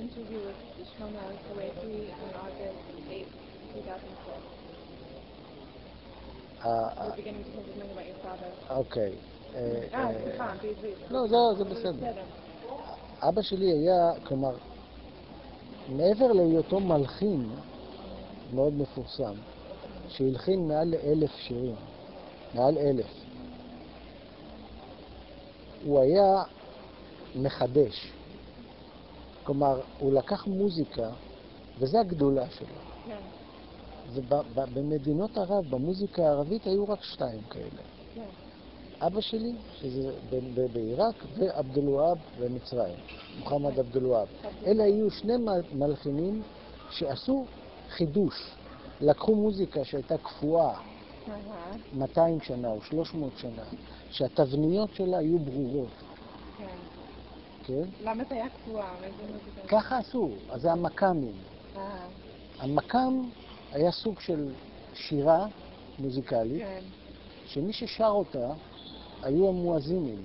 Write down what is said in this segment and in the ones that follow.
interview with Shlomo Soweiti on August 8th, 2006. We're beginning to hear something about your father. אוקיי. סליחה, בעברית. לא, זה בסדר. אבא שלי היה, כלומר, מעבר להיותו מלחין מאוד מפורסם, שהלחין מעל 1,000 שירים, מעל 1,000. הוא היה מחדש. כלומר, הוא לקח מוזיקה, וזו הגדולה שלו. כן. ובמדינות ערב, במוזיקה הערבית, היו רק 2 כאלה. כן. אבא שלי, שזה בעיראק, ועבד אל-והאב במצרים, מוחמד עבד אל-והאב. אלה היו 2 מלחינים שעשו חידוש. לקחו מוזיקה שהייתה קפואה 200 שנה או 300 שנה, שהתבניות שלה היו ברורות. כן. כן? למה זה היה קבועה? ככה עשו, אז זה המקאמים. המקאם היה סוג של שירה מוזיקלית, כן. שמי ששר אותה היו המואזינים.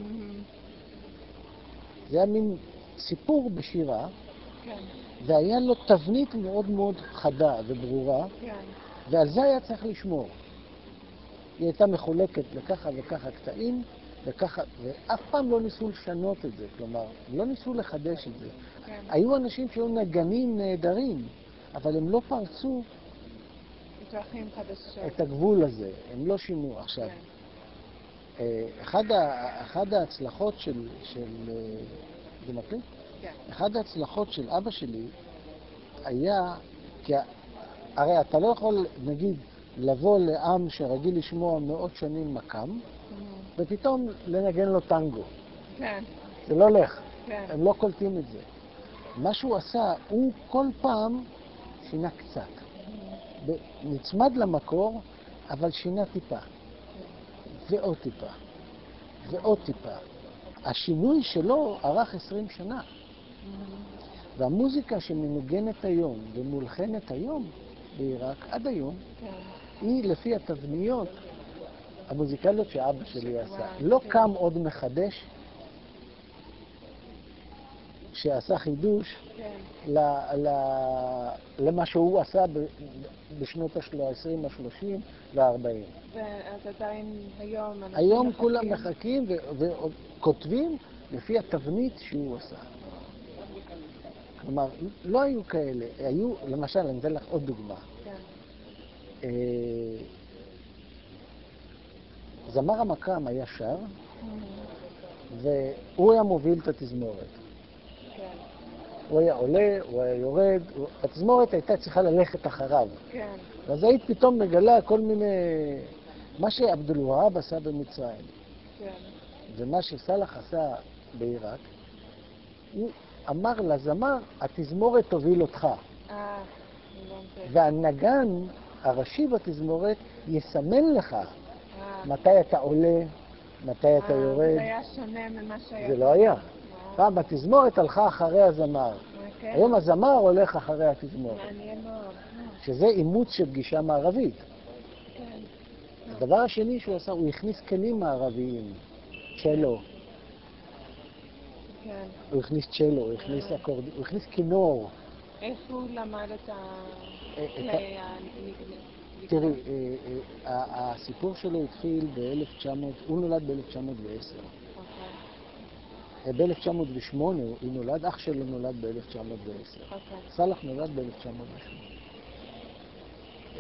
זה היה מין סיפור בשירה, כן. והיה לו תבנית מאוד מאוד חדה וברורה, כן. ועל זה היה צריך לשמור. היא הייתה מחולקת לככה וככה קטעים, וככה, ואף פעם לא ניסו לשנות את זה, כלומר, לא ניסו לחדש את זה. כן. היו אנשים שהיו נגנים נהדרים, אבל הם לא פרצו דרכים חדשות. את הגבול הזה, הם לא שינו. עכשיו, כן. אחד ההצלחות של זה מקליט? כן. אחד ההצלחות של אבא שלי היה, כי הרי אתה לא יכול, נגיד, לבוא לעם שרגיל לשמוע מאות שנים מקאם, ופתאום לנגן לו טנגו. כן. זה לא הולך. כן. הם לא קולטים את זה. מה שהוא עשה, הוא כל פעם שינה קצת. נצמד למקור, אבל שינה טיפה. ועוד טיפה. ועוד טיפה. השינוי שלו ארך 20 שנה. והמוזיקה שמנוגנת היום ומולחנת היום בעיראק, עד היום, היא לפי התבניות המוזיקליות שאבא שלי עשה. לא קם עוד מחדש שעשה חידוש למה שהוא עשה בשנות ה-20, ה-30 וה-40. אז עדיין היום אנשים היום כולם מחכים וכותבים לפי התבנית שהוא עשה. כלומר, לא היו כאלה. היו, למשל, אני אתן לך עוד דוגמה. זמר המקאם היה שר, והוא היה מוביל את התזמורת. הוא היה עולה, הוא היה יורד, התזמורת הייתה צריכה ללכת אחריו. ואז היית פתאום מגלה כל מיני... מה שעבד אל-והאב עשה במצרים, ומה שסלאח עשה בעיראק, הוא אמר לזמר, התזמורת תוביל אותך. והנגן הראשי בתזמורת יסמן לך מתי אתה עולה, מתי אתה יורד. זה היה שונה ממה שהיה. זה לא היה. פעם התזמורת הלכה אחרי הזמר. היום הזמר הולך אחרי התזמורת. מעניין מאוד. שזה אימוץ של גישה מערבית. הדבר השני שהוא עשה, הוא הכניס כלים מערביים. צ'לו. הוא הכניס צ'לו, הוא הכניס אקורד, הוא הכניס כינור. איך הוא למד את הכלי הנגנים? תראי, הסיפור שלו התחיל ב-1900, הוא נולד ב-1910. ב-1908 הוא נולד, אח שלו נולד ב-1910. סלאח נולד ב-1908.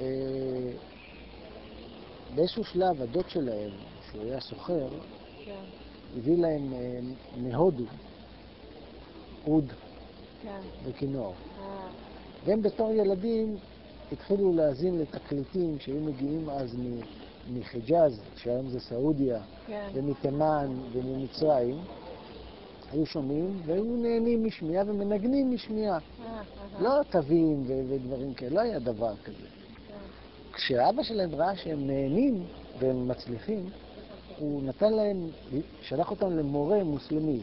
באיזשהו שלב, הדוד שלהם, שהוא היה סוחר, הביא להם מהודו, אוד וכינור. והם בתור ילדים התחילו להאזין לתקליטים שהיו מגיעים אז מחיג'אז, שהיום זה סעודיה, ומתימן וממצרים. היו שומעים והיו נהנים משמיעה ומנגנים משמיעה. לא תווים ודברים כאלה, לא היה דבר כזה. כשאבא שלהם ראה שהם נהנים והם מצליחים, הוא נתן להם, שלח אותם למורה מוסלמי,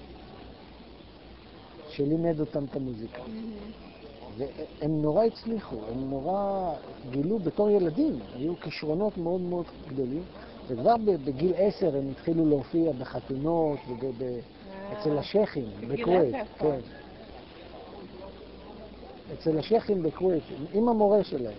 שלימד אותם את המוזיקה. והם נורא הצליחו, הם נורא גילו בתור ילדים, היו כישרונות מאוד מאוד גדולים, וכבר בגיל 10 הם התחילו להופיע בחתונות אצל השייחים, בכווית. כן. אצל השייכים בכווית, עם המורה שלהם.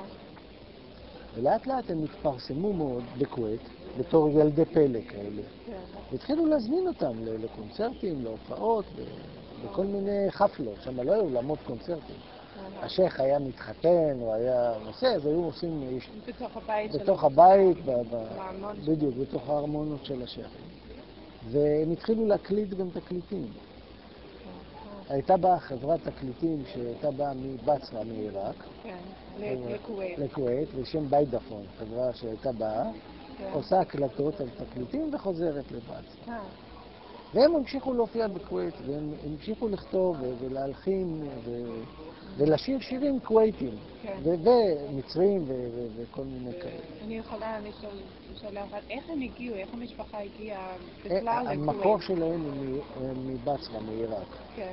ולאט לאט הם התפרסמו מאוד בכווית, בתור ילדי פלא כאלה. והתחילו להזמין אותם לקונצרטים, להופעות, בכל מיני חפלות. שם לא היו לעמוד קונצרטים. השייך היה מתחתן, או היה נושא, אז היו עושים... בתוך הבית שלו. בתוך הבית, בדיוק, בתוך הארמונות של השייכים. והם התחילו להקליט גם תקליטים. הייתה באה חברת תקליטים שהייתה באה מבצרה, מעיראק. כן, לכווית. לכווית, בשם ביידפון, חברה שהייתה באה, עושה הקלטות על תקליטים וחוזרת לבצרה. והם המשיכו להופיע בכווית, והם המשיכו לכתוב ולהלחין ולשיר שירים כוויתים, ומצרים וכל מיני כאלה. אני יכולה לשאול לך, איך הם הגיעו, איך המשפחה הגיעה בכלל לכווית? המקור שלהם הם מבצרה, מעיראק. כן.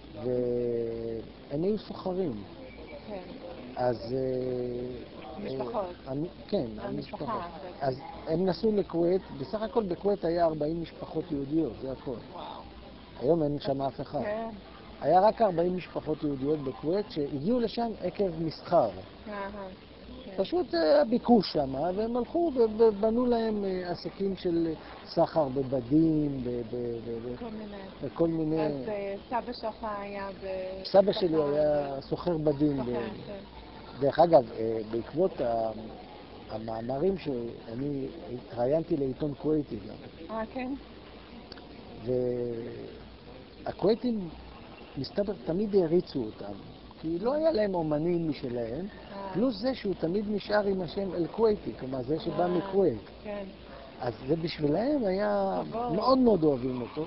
והם היו סוחרים. כן. אז... משפחות. כן, המשפחה. אז הם נסעו לכווית, בסך הכל בכווית היה 40 משפחות יהודיות, זה הכל. וואו. היום אין שם אף אחד. כן. היה רק 40 משפחות יהודיות בכווית שהגיעו לשם עקב מסחר. פשוט הביקוש שם, והם הלכו ובנו להם עסקים של סחר בבדים, וכל מיני... אז סבא שלך היה סבא שלי היה סוחר בדים. דרך אגב, בעקבות המאמרים שאני התראיינתי לעיתון כוויתי גם. כן? והכוויתים, מסתבר, תמיד הריצו אותם. כי לא היה להם אומנים משלהם, פלוס זה שהוא תמיד נשאר עם השם אל-כוויתי, כלומר זה שבא מכווית. כן. אז זה בשבילהם היה מאוד מאוד אוהבים אותו.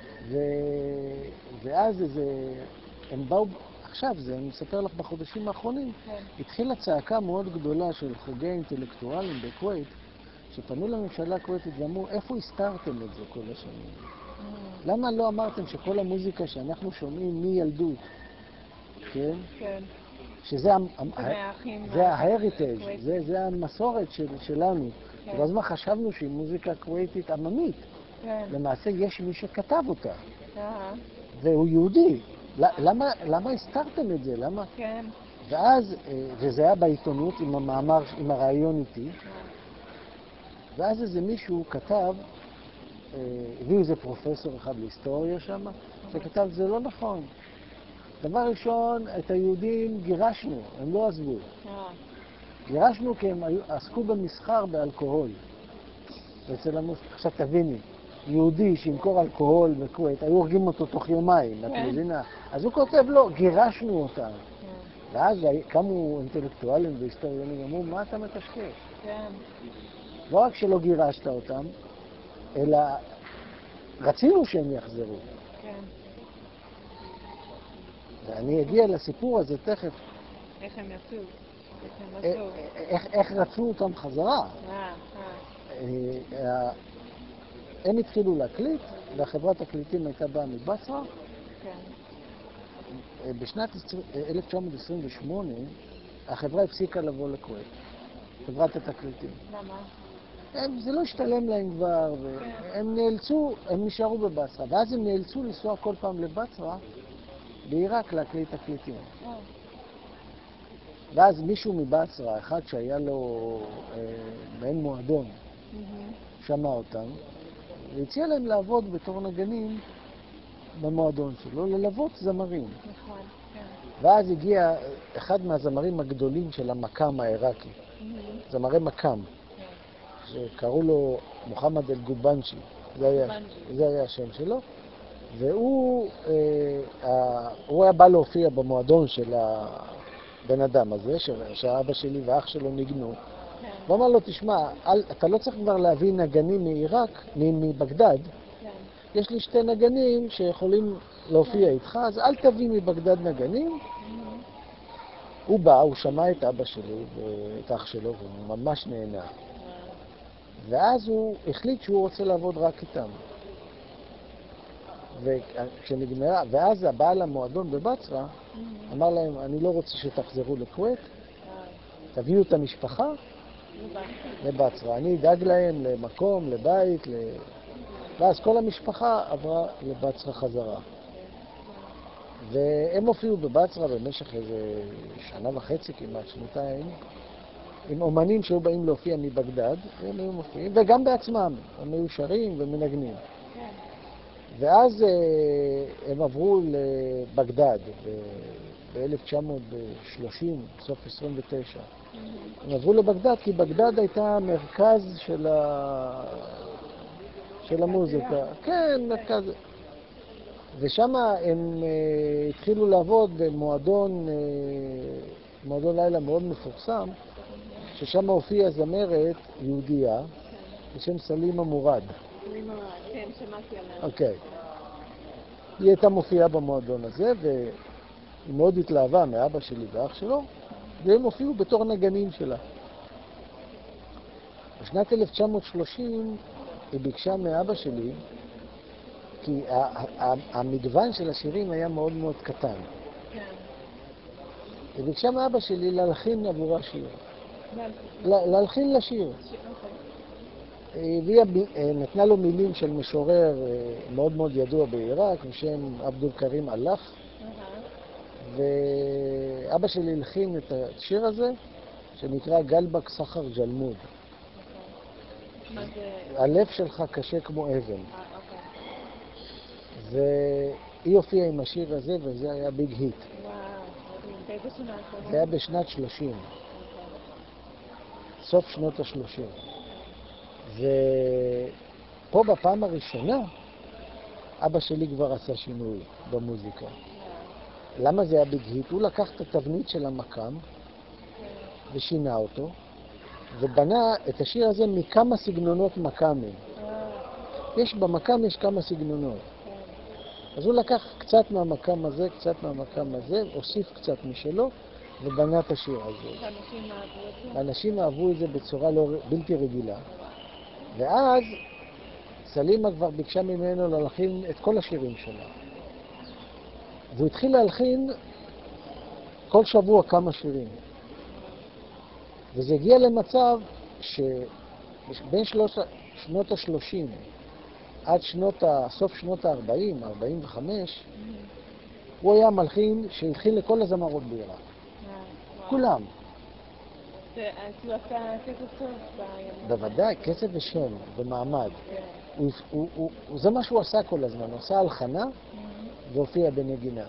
ואז הם באו, עכשיו אני מספר לך בחודשים האחרונים, התחילה צעקה מאוד גדולה של חוגי אינטלקטואלים בכווית, שפנו לממשלה הכוויתית ואמרו, איפה הסתרתם את זה כל השנים? למה לא אמרתם שכל המוזיקה שאנחנו שומעים מילדות, כן? כן. שזה ההריטג', זה המסורת שלנו. ואז מה חשבנו שהיא מוזיקה כוויתית עממית. למעשה יש מי שכתב אותה. והוא יהודי. למה הסתרתם את זה? למה? כן. ואז, וזה היה בעיתונות עם המאמר, עם הרעיון איתי, ואז איזה מישהו כתב, הביאו איזה פרופסור אחד להיסטוריה שם, שכתב, זה לא נכון. דבר ראשון, את היהודים גירשנו, הם לא עזבו. גירשנו כי הם עסקו במסחר באלכוהול. עכשיו תביני, יהודי שימכור אלכוהול בכווית, היו הורגים אותו תוך יומיים, את מבינה? אז הוא כותב לו, גירשנו אותם. ואז קמו אינטלקטואלים והיסטוריונים, אמרו, מה אתה מקשקש? לא רק שלא גירשת אותם, אלא רצינו שהם יחזרו. ואני אגיע לסיפור הזה תכף. איך הם יצאו? איך רצו אותם חזרה. הם התחילו להקליט, והחברת תקליטים הייתה באה מבצרה. בשנת 1928 החברה הפסיקה לבוא לכווית, חברת התקליטים. למה? זה לא השתלם להם כבר, והם נאלצו, הם נשארו בבצרה, ואז הם נאלצו לנסוע כל פעם לבצרה, בעיראק להקליט תקליטים. ואז מישהו מבצרה, אחד שהיה לו מעין מועדון, שמע אותם, והציע להם לעבוד בתור נגנים במועדון שלו, ללוות זמרים. נכון, כן. ואז הגיע אחד מהזמרים הגדולים של המקאם העיראקי, זמרי מקאם, שקראו לו מוחמד אל-גובנצ'י, זה היה השם שלו, והוא היה בא להופיע במועדון של הבן אדם הזה, שהאבא שלי ואח שלו ניגנו. הוא אמר לו, תשמע, אתה לא צריך כבר להביא נגנים מעיראק, מבגדד. יש לי שתי נגנים שיכולים להופיע איתך, אז אל תביא מבגדד נגנים. הוא בא, הוא שמע את אבא שלי ואת אח שלו, והוא ממש נהנה. ואז הוא החליט שהוא רוצה לעבוד רק איתם. ואז הבעל המועדון בבצרה אמר להם, אני לא רוצה שתחזרו לכווית, תביאו את המשפחה לבצרה. אני אדאג להם למקום, לבית, ואז כל המשפחה עברה לבצרה חזרה. והם הופיעו בבצרה במשך איזה שנה וחצי כמעט, שנתיים, עם אומנים שהיו באים להופיע מבגדד, והם היו מופיעים, וגם בעצמם, הם היו שרים ומנגנים. ואז הם עברו לבגדד ב-1930, סוף 29. הם עברו לבגדד כי בגדד הייתה מרכז של המוזיקה. כן, מרכז. ושם הם התחילו לעבוד במועדון לילה מאוד מפורסם, ששם הופיעה זמרת יהודייה בשם סלימה מורד. סלימה מורד, כן, שמעתי עליה. אוקיי. היא הייתה מופיעה במועדון הזה, והיא מאוד התלהבה מאבא שלי ואח שלו, והם הופיעו בתור נגנים שלה. בשנת 1930 היא ביקשה מאבא שלי, כי המגוון של השירים היה מאוד מאוד קטן. היא ביקשה מאבא שלי להלחין עבורה שיר. להלחין לשיר. והיא נתנה לו מילים של משורר מאוד מאוד ידוע בעיראק, בשם עבדול כרים אלף. ואבא שלי הלחין את השיר הזה, שנקרא גלבק סחר ג'למוד. הלב שלך קשה כמו אבן. והיא הופיעה עם השיר הזה, וזה היה ביג היט. באיזה שנה? זה היה בשנת 30. סוף שנות ה-30. ופה בפעם הראשונה, אבא שלי כבר עשה שינוי במוזיקה. למה זה היה ביג היט? הוא לקח את התבנית של המקם, ושינה אותו, ובנה את השיר הזה מכמה סגנונות מקמים. במקם יש כמה סגנונות. אז הוא לקח קצת מהמקם הזה, קצת מהמקם הזה, הוסיף קצת משלו, ובנה את השיר הזה. האנשים אהבו את זה בצורה בלתי רגילה. ואז סלימה כבר ביקשה ממנו להלחין את כל השירים שלה. והוא התחיל להלחין כל שבוע כמה שירים. וזה הגיע למצב שבין שנות ה-30 עד סוף שנות ה-40, 45, הוא היה מלחין שהלחין לכל הזמרות בעיראק. כולם. הוא עשה כסף טוב בימים. בוודאי, כסף ושם, במעמד. זה מה שהוא עשה כל הזמן, הוא עשה הלחנה והופיע בנגינה.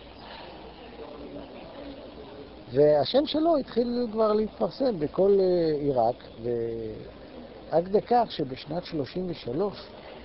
והשם שלו התחיל כבר להתפרסם בכל עיראק, ועד לכך שבשנת 33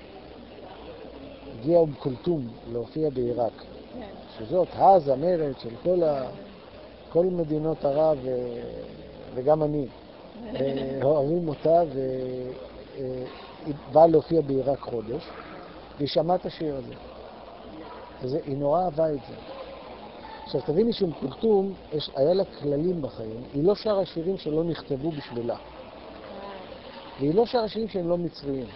הגיע אום כולתום להופיע בעיראק, שזאת הזמרת של כל מדינות ערב, וגם אני, אוהבים אותה, והיא באה להופיע בעיראק חודש, והיא שמעה את השיר הזה. היא נורא אהבה את זה. עכשיו תביני שאום כולתום, היה לה כללים בחיים, היא לא שרה שירים שלא נכתבו בשבילה. והיא לא שרה שירים שהם לא מצריים.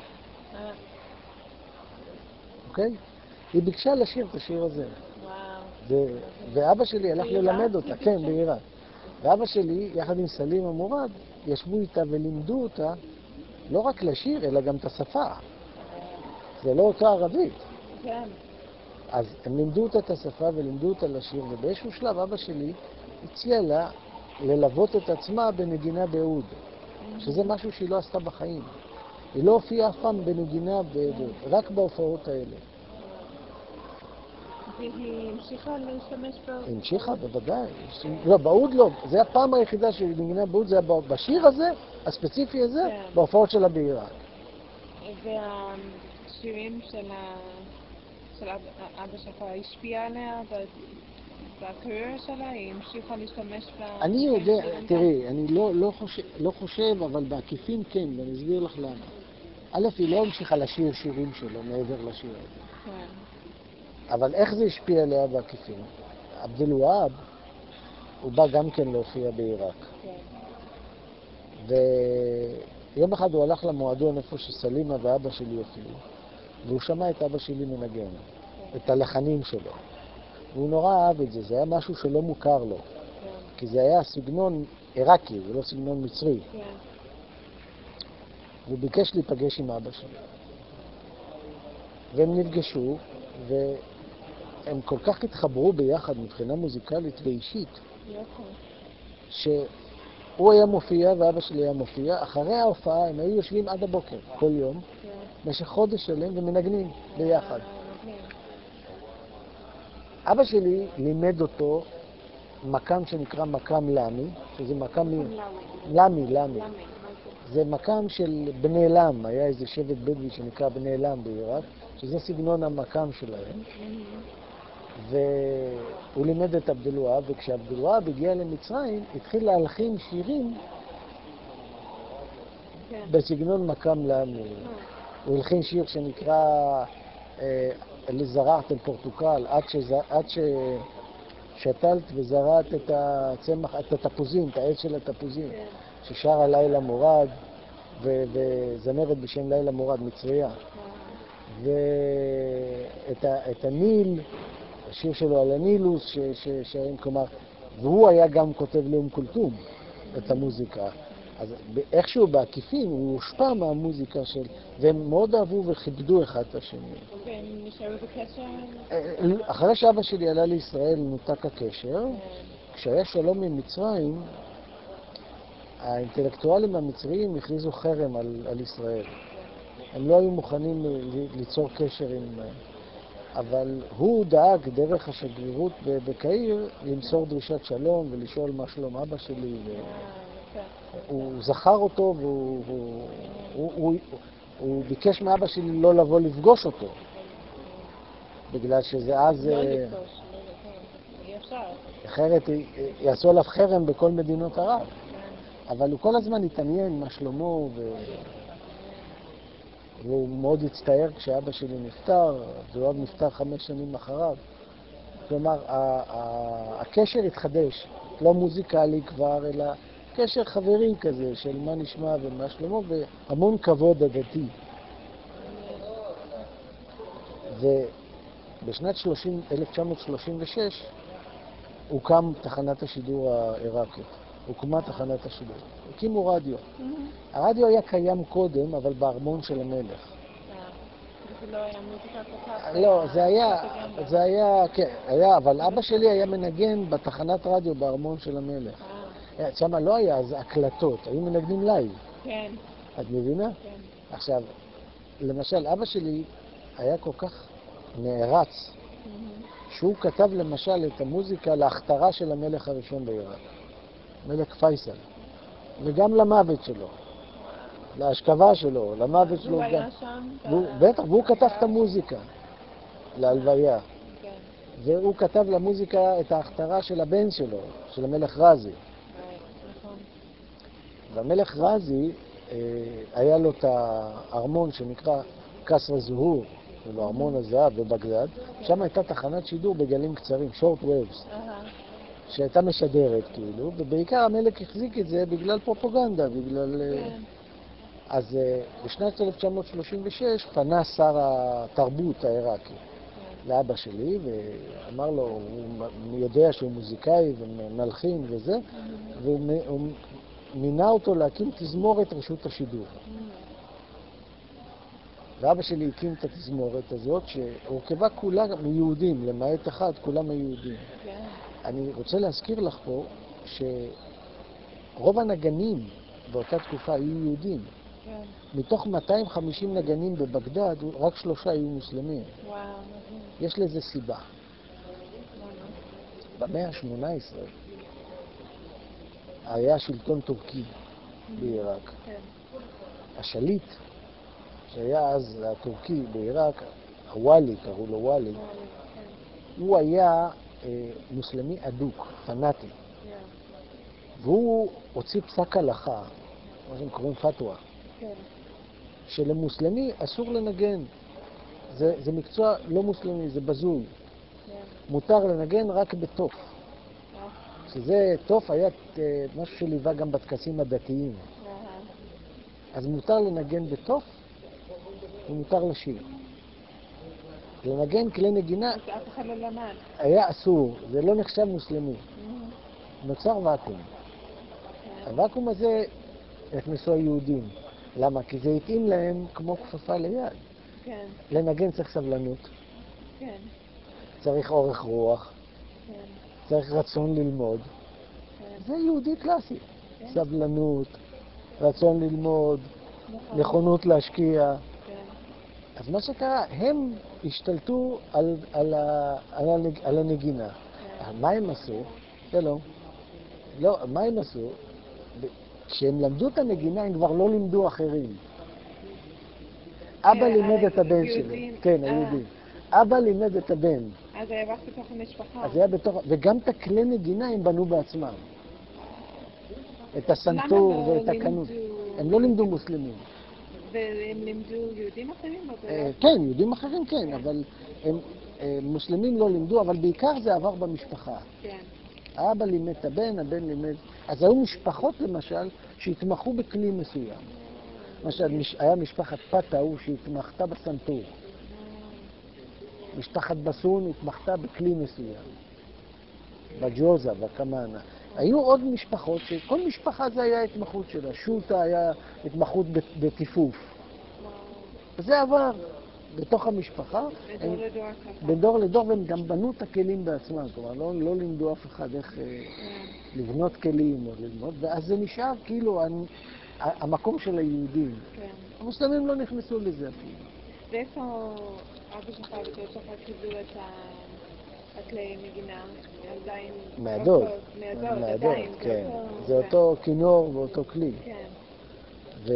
אוקיי? היא ביקשה לשיר את השיר הזה. ואבא שלי הלך ללמד אותה, כן, בעיראק. ואבא שלי, יחד עם סלימה מורד, ישבו איתה ולימדו אותה לא רק לשיר, אלא גם את השפה. זה לא אותה ערבית. כן. אז הם לימדו אותה את השפה ולימדו אותה לשיר, ובאיזשהו שלב אבא שלי הציע לה ללוות את עצמה בנגינה בעוד, שזה משהו שהיא לא עשתה בחיים. היא לא הופיעה אף פעם בנגינה רק בהופעות האלה. והיא המשיכה להשתמש בעוד? היא המשיכה, בוודאי. לא, בעוד לא. זה הפעם היחידה שהיא נגינה בעוד, זה היה בשיר הזה, הספציפי הזה, בהופעות שלה בעיראק. והשירים של אבא שלך השפיע עליה בקריירה שלה? היא המשיכה להשתמש אני יודע, תראי, אני לא חושב, אבל בעקיפין כן, ואני אסביר לך למה. א', היא לא המשיכה לשיר שירים שלו מעבר לשיר הזה. כן. אבל איך זה השפיע עליה בעקיפין? עבדול והאב, הוא בא גם כן להופיע בעיראק. כן. ויום אחד הוא הלך למועדון איפה שסלימה ואבא שלי הופיעו, והוא שמע את אבא שלי מנגן, את הלחנים שלו. והוא נורא אהב את זה, זה היה משהו שלא מוכר לו. כי זה היה סגנון עיראקי, זה לא סגנון מצרי. והוא ביקש להיפגש עם אבא שלי. והם נפגשו, הם כל כך התחברו ביחד מבחינה מוזיקלית ואישית, שהוא היה מופיע ואבא שלי היה מופיע. אחרי ההופעה הם היו יושבים עד הבוקר, כל יום, במשך חודש שלם ומנגנים ביחד. אבא שלי לימד אותו מקם שנקרא מקם למי, שזה מקם למי. זה מקם של בני לם, היה איזה שבט בדואי שנקרא בני לם בעיראק, שזה סגנון המקם שלהם. והוא לימד את עבדולוהב, וכשעבדולוהב הגיע למצרים, התחיל להלחין שירים בסגנון מקם למי. הוא הלחין שיר שנקרא לזרעת אל פורטוקל, עד ששתלת וזרעת את הצמח, את התפוזים, את העץ של התפוזים, ששרה לילה מורד, וזמרת בשם לילה מורד, מצריה. ואת הניל, השיר שלו על הנילוס, כלומר, והוא היה גם כותב לאום כולתום את המוזיקה. אז איכשהו בעקיפין הוא הושפע מהמוזיקה של, והם מאוד אהבו וכיבדו אחד את השני. והם נשארו בקשר? אחרי שאבא שלי עלה לישראל נותק הקשר. כשהיה שלום עם מצרים, האינטלקטואלים המצריים הכריזו חרם על ישראל. הם לא היו מוכנים ליצור קשר עם... אבל הוא דאג דרך השגרירות בקהיר למסור דרישת שלום ולשאול מה שלום אבא שלי. הוא זכר אותו והוא ביקש מאבא שלי לא לבוא לפגוש אותו. בגלל שזה אז... לא לפגוש, אי אפשר. אחרת יעשו עליו חרם בכל מדינות ערב. אבל הוא כל הזמן התעניין מה שלמה והוא מאוד הצטער כשאבא שלי נפטר, והוא נפטר 5 שנים אחריו. כלומר, הקשר התחדש, לא מוזיקלי כבר, אלא קשר חברי כזה של מה נשמע ומה שלמה, והמון כבוד הדתי. ובשנת 1936 הוקם תחנת השידור העיראקית. הוקמה תחנת השידור. הקימו רדיו. הרדיו היה קיים קודם, אבל בארמון של המלך. זה לא היה מוזיקה כל כך? לא, זה היה, כן, היה, אבל אבא שלי היה מנגן בתחנת רדיו בארמון של המלך. שם לא היה אז הקלטות, היו מנגנים לייב. כן. את מבינה? כן. עכשיו, למשל, אבא שלי היה כל כך נערץ, שהוא כתב למשל את המוזיקה להכתרה של המלך הראשון בעיראק. מלך פייסל, וגם למוות שלו, להשכבה שלו, למוות שלו. הוא היה שם? בטח, והוא כתב את המוזיקה להלוויה. כן. והוא כתב למוזיקה את ההכתרה של הבן שלו, של המלך רזי. נכון. והמלך רזי, היה לו את הארמון שנקרא קסר זוהור, כאילו ארמון הזהב בבגדד. שם הייתה תחנת שידור בגלים קצרים, short waves. שהייתה משדרת, כאילו, ובעיקר המלך החזיק את זה בגלל פרופוגנדה, בגלל... אז בשנת 1936 פנה שר התרבות העיראקי לאבא שלי, ואמר לו, הוא יודע שהוא מוזיקאי ומלחין וזה, והוא מינה אותו להקים תזמורת רשות השידור. ואבא שלי הקים את התזמורת הזאת, שהורכבה כולה מיהודים, למעט אחד, כולם מיהודים. אני רוצה להזכיר לך פה שרוב הנגנים באותה תקופה היו יהודים. כן. מתוך 250 נגנים בבגדד, רק 3 היו מוסלמים. וואו. יש לזה סיבה. במאה ה-18 היה שלטון טורקי בעיראק. כן. השליט, שהיה אז הטורקי בעיראק, הוואלי, קראו לו וואלי, הוא היה מוסלמי אדוק, פנאטי. והוא הוציא פסק הלכה, מה שהם קוראים פתווה, שלמוסלמי אסור לנגן. זה מקצוע לא מוסלמי, זה בזוי. מותר לנגן רק בתוף. שזה תוף היה משהו שליווה גם בטקסים הדתיים. אז מותר לנגן בתוף ומותר לשיר. לנגן כלי נגינה היה אסור, זה לא נחשב מוסלמי. נוצר ואקום. הוואקום הזה הכנסו היהודים. למה? כי זה התאים להם כמו כפפה ליד. לנגן צריך סבלנות. צריך אורך רוח, צריך רצון ללמוד. זה יהודי קלאסי. סבלנות, רצון ללמוד, נכונות להשקיע. אז מה שקרה, הם השתלטו על הנגינה. מה הם עשו? לא, מה הם עשו? כשהם למדו את הנגינה, הם כבר לא לימדו אחרים. אבא לימד את הבן שלו. כן, היהודים. אבא לימד את הבן. אז זה היה בתוך המשפחה. וגם את הכלי נגינה הם בנו בעצמם. את הסנטור ואת הקנות. הם לא לימדו מוסלמים. והם לימדו יהודים אחרים? כן, יהודים אחרים כן, אבל מוסלמים לא לימדו, אבל בעיקר זה עבר במשפחה. כן. האבא לימד את הבן, הבן לימד... אז היו משפחות למשל שהתמחו בכלי מסוים. למשל, היה משפחת פטאו שהתמחתה בסנטור. משפחת בסון התמחתה בכלי מסוים. בג'וזה, בקמאנה. היו עוד משפחות שכל משפחה זה היה התמחות שלה. שוטה היה התמחות בטיפוף. וזה עבר בתוך המשפחה. בדור לדור ככה. בדור לדור, והם גם בנו את הכלים בעצמם. כלומר, לא לימדו אף אחד איך לבנות כלים או ללמוד, ואז זה נשאר כאילו המקום של היהודים. כן. המוסלמים לא נכנסו לזה אפילו. ואיפה אבא שלך ודוד שלך קיבלו את הכלי נגינה? עדיין... מהדוד. מהדוד, עדיין. כן. זה אותו כינור ואותו כלי. כן.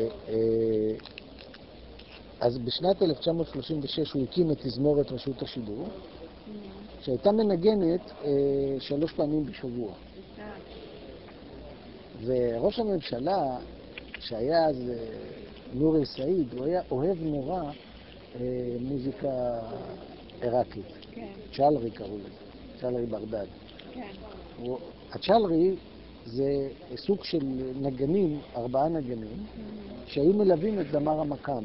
אז בשנת 1936 הוא הקים את תזמורת רשות השידור, שהייתה מנגנת 3 פעמים בשבוע. וראש הממשלה, שהיה אז נורי סעיד, הוא היה אוהב נורא מוזיקה עיראקית. כן. צ'לרי קראו לזה, צ'לרי ברדד. כן. הצ'לרי זה סוג של נגנים, 4 נגנים, שהיו מלווים את זמר המקאם.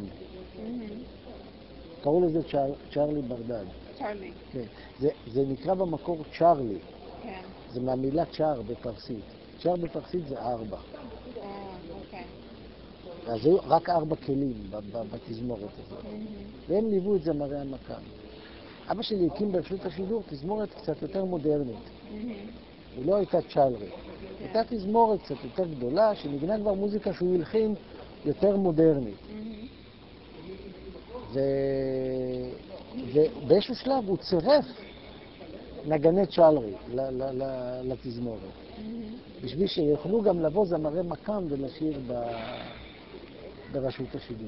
קראו לזה צ'רלי ברדד. צ'רלי. כן. זה נקרא במקור צ'רלי. כן. זה מהמילה צ'ר בפרסית. צ'ר בפרסית זה 4. אוקיי. אז היו רק 4 כלים בתזמורת הזאת. והם ליוו את זמרי המקאם. אבא שלי הקים ברשות השידור תזמורת קצת יותר מודרנית. היא לא הייתה צ'לרי. הייתה תזמורת קצת יותר גדולה, שנגנה כבר מוזיקה שהוא הלחין יותר מודרנית. ובאיזשהו שלב הוא צירף נגני צ'לרי לתזמורת. בשביל שיוכלו גם לבוא זמרי מקאם ולשיר ברשות השידור.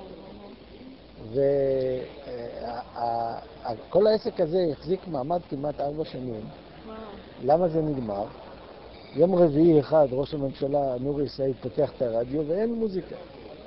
וכל העסק הזה החזיק מעמד כמעט 4 שנים. למה זה נגמר? יום רביעי אחד ראש הממשלה נורי סעיד פותח את הרדיו ואין מוזיקה.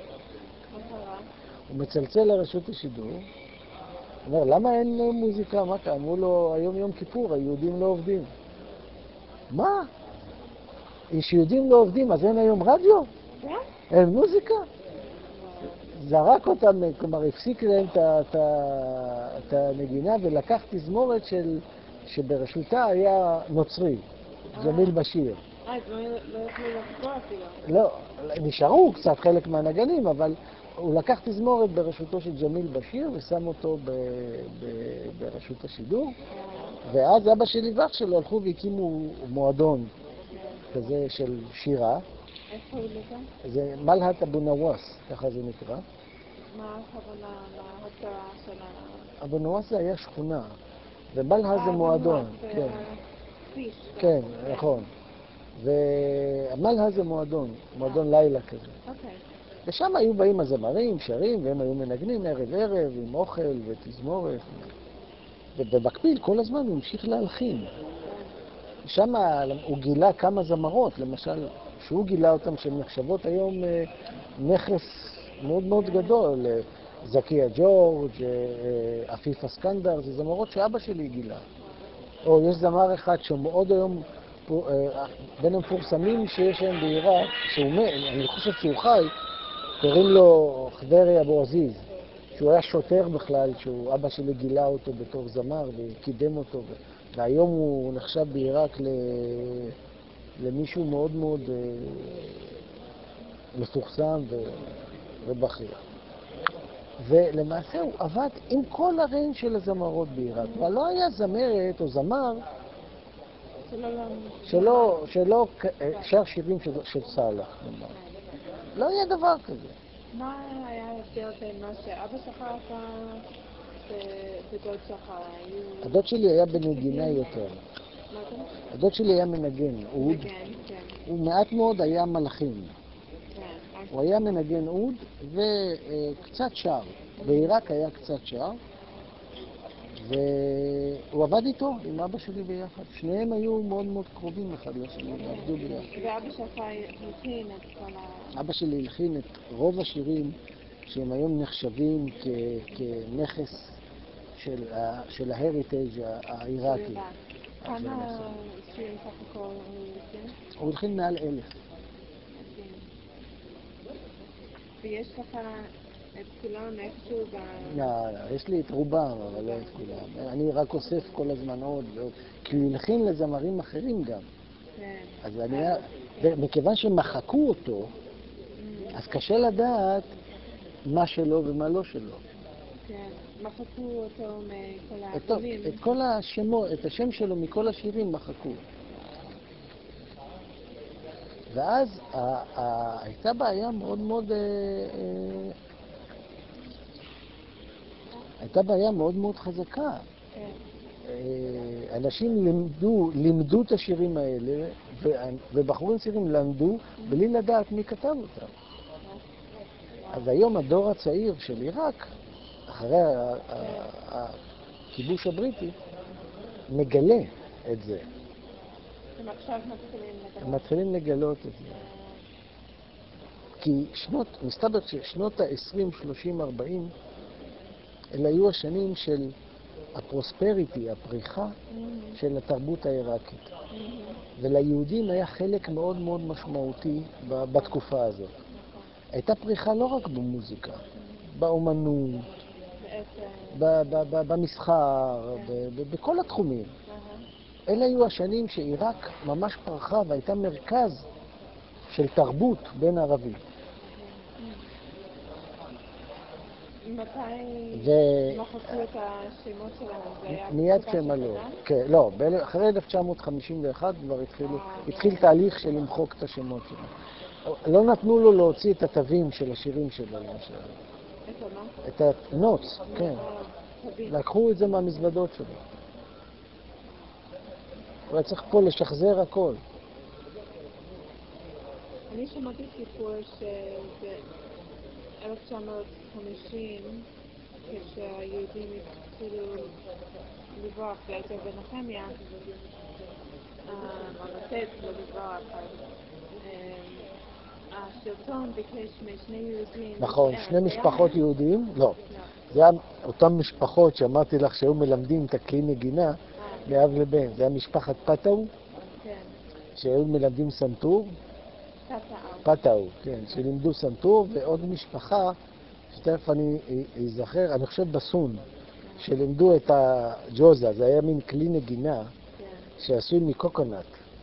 הוא מצלצל לרשות השידור, אומר, למה אין מוזיקה? מה כאן? אמרו לו, היום יום כיפור, היהודים לא עובדים. מה? כשיהודים לא עובדים, אז אין היום רדיו? אין מוזיקה? זרק אותם, כלומר, הפסיק להם את הנגינה ולקח תזמורת שבראשותה היה נוצרי, ג'מיל בשיר. אז לא יכלו לחזור אפילו. לא, נשארו קצת חלק מהנגנים, אבל הוא לקח תזמורת בראשותו של ג'מיל בשיר ושם אותו ברשות השידור, ואז אבא שלי ואח שלו הלכו והקימו מועדון כזה של שירה. איך קוראים לזה? זה מלהט אבו נواس, ככה זה נקרא. מה הכוונה להגדרה של ה... אבו נواس זה היה שכונה, ומלהט זה מועדון. כן. כביש. כן, נכון. ומלהט זה מועדון לילה כזה. אוקיי. ושם היו באים הזמרים, שרים, והם היו מנגנים ערב ערב עם אוכל ותזמורת. ובמקביל כל הזמן הוא המשיך להלחין. שם הוא גילה כמה זמרות, למשל, שהוא גילה אותם שהן נחשבות היום נכס מאוד מאוד גדול. זקיה ג'ורג', עפיף אסקנדר, זה זמרות שאבא שלי גילה. או יש זמר אחד שמאוד היום בין המפורסמים שיש להם בעיראק, אני חושב שהוא חי, קוראים לו חדרי אבו עזיז, שהוא היה שוטר בכלל, אבא שלי גילה אותו בתור זמר וקידם אותו, והיום הוא נחשב בעיראק למישהו מאוד מאוד מפורסם ובכיר. ולמעשה הוא עבד עם כל הרנג' של הזמרות בעיראק. אבל לא היה זמרת או זמר שלא שר שירים של סאלח. לא היה דבר כזה. מה היה ההבדל בין מה שאבא שלך עשה ודוד שלך היו... הדוד שלי היה בנגינה יותר. מה זה? הדוד שלי היה מנגן אוד. הוא מעט מאוד היה מלחין. הוא היה מנגן אוד וקצת שר. בעיראק היה קצת שר. והוא עבד איתו, עם אבא שלי ביחד. שניהם היו מאוד מאוד קרובים אחד לשני, עבדו ביחד. ואבא שלך הלחין את כל ה... אבא שלי הלחין את רוב השירים שהם היום נחשבים כנכס של ההריטייג' העיראקי. כמה שירים סך הכל הוא הלחין? הוא הלחין מעל 1,000. ויש לך את כולם איכשהו ב... לא, יש לי את רובם, אבל לא את כולם. אני רק אוסף כל הזמן עוד ועוד. כי הוא הלחין לזמרים אחרים גם. אז אני... ומכיוון שמחקו אותו, אז קשה לדעת מה שלו ומה לא שלו. כן, מחקו אותו מכל האלבומים. את כל השמות, את השם שלו מכל השירים מחקו. ואז הייתה בעיה מאוד מאוד... הייתה בעיה מאוד מאוד חזקה. אנשים לימדו את השירים האלה, ובחורים צעירים למדו בלי לדעת מי כתב אותם. אז היום הדור הצעיר של עיראק, אחרי הכיבוש הבריטי, מגלה את זה. הם עכשיו מתחילים לגלות את זה. כי מסתבר ששנות ה-20, 30, 40, אלה היו השנים של הפרוספריטי, הפריחה של התרבות העיראקית. וליהודים היה חלק מאוד מאוד משמעותי בתקופה הזאת. הייתה פריחה לא רק במוזיקה, באומנות, במסחר, בכל התחומים. אלה היו השנים שעיראק ממש פרחה והייתה מרכז של תרבות בין ערבים. מתי מחקו את השמות שלהם? מיד כשהם עלו. כן, לא, אחרי 1951 כבר התחיל תהליך של למחוק את השמות שלהם. לא נתנו לו להוציא את התווים של השירים שלו, למשל. את הנוץ, כן. לקחו את זה מהמזוודות שלו. הוא היה צריך פה לשחזר הכל. אני שמעתי סיפור ב-1950, כשהיהודים התחילו לברוח בעצם בנחמיה, לצאת לברוח, השלטון ביקש משני יהודים... נכון, שני משפחות יהודים? לא. זה היה אותן משפחות שאמרתי לך שהיו מלמדים את הכלי נגינה מאב לבן. זה היה משפחת פטאו, שהיו מלמדים סנטור. פטאו, כן, שלימדו סנטור, ועוד משפחה, שתכף אני אזכר, אני חושב בסון, שלימדו את הג'וזה, זה היה מין כלי נגינה שעשוי מקוקונט,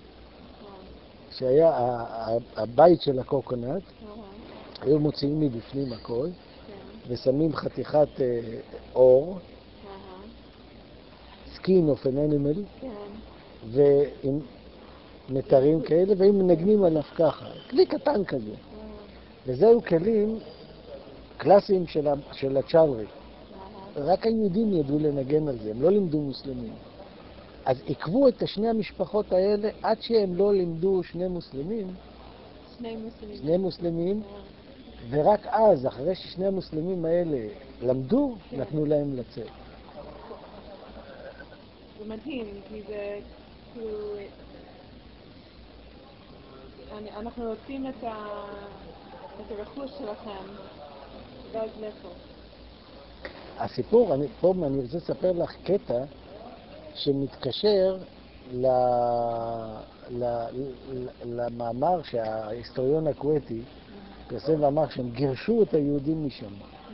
שהיה הבית של הקוקונט, היו מוציאים מבפנים הכל, ושמים חתיכת אור, סקין אוף אן אנימל, ועם מטרים כאלה, והם מנגנים עליו ככה, כלי קטן כזה. וזהו כלים קלאסיים של הצ'לרי. רק היהודים ידעו לנגן על זה, הם לא לימדו מוסלמים. אז עקבו את שני המשפחות האלה עד שהם לא לימדו שני מוסלמים, ורק אז, אחרי ששני המוסלמים האלה למדו, נתנו להם לצאת. זה מדהים, כי זה כאילו... אנחנו רוצים את הרכוש שלכם, ואז לכו. הסיפור, פה אני רוצה לספר לך קטע שמתקשר למאמר שההיסטוריון הכווייתי פרסם ואמר שהם גירשו את היהודים משם.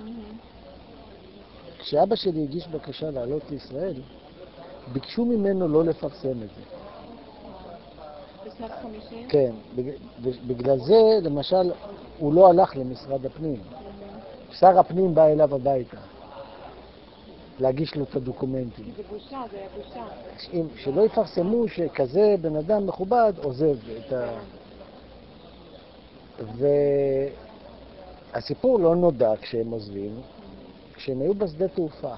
כשאבא שלי הגיש בקשה לעלות לישראל, ביקשו ממנו לא לפרסם את זה. בשנת 50? כן, בגלל זה, למשל, הוא לא הלך למשרד הפנים. שר הפנים בא אליו הביתה, להגיש לו את הדוקומנטים. זה בושה, זה היה בושה. שלא יפרסמו שכזה בן אדם מכובד עוזב את ה... והסיפור לא נודע כשהם עוזבים, כשהם היו בשדה תעופה.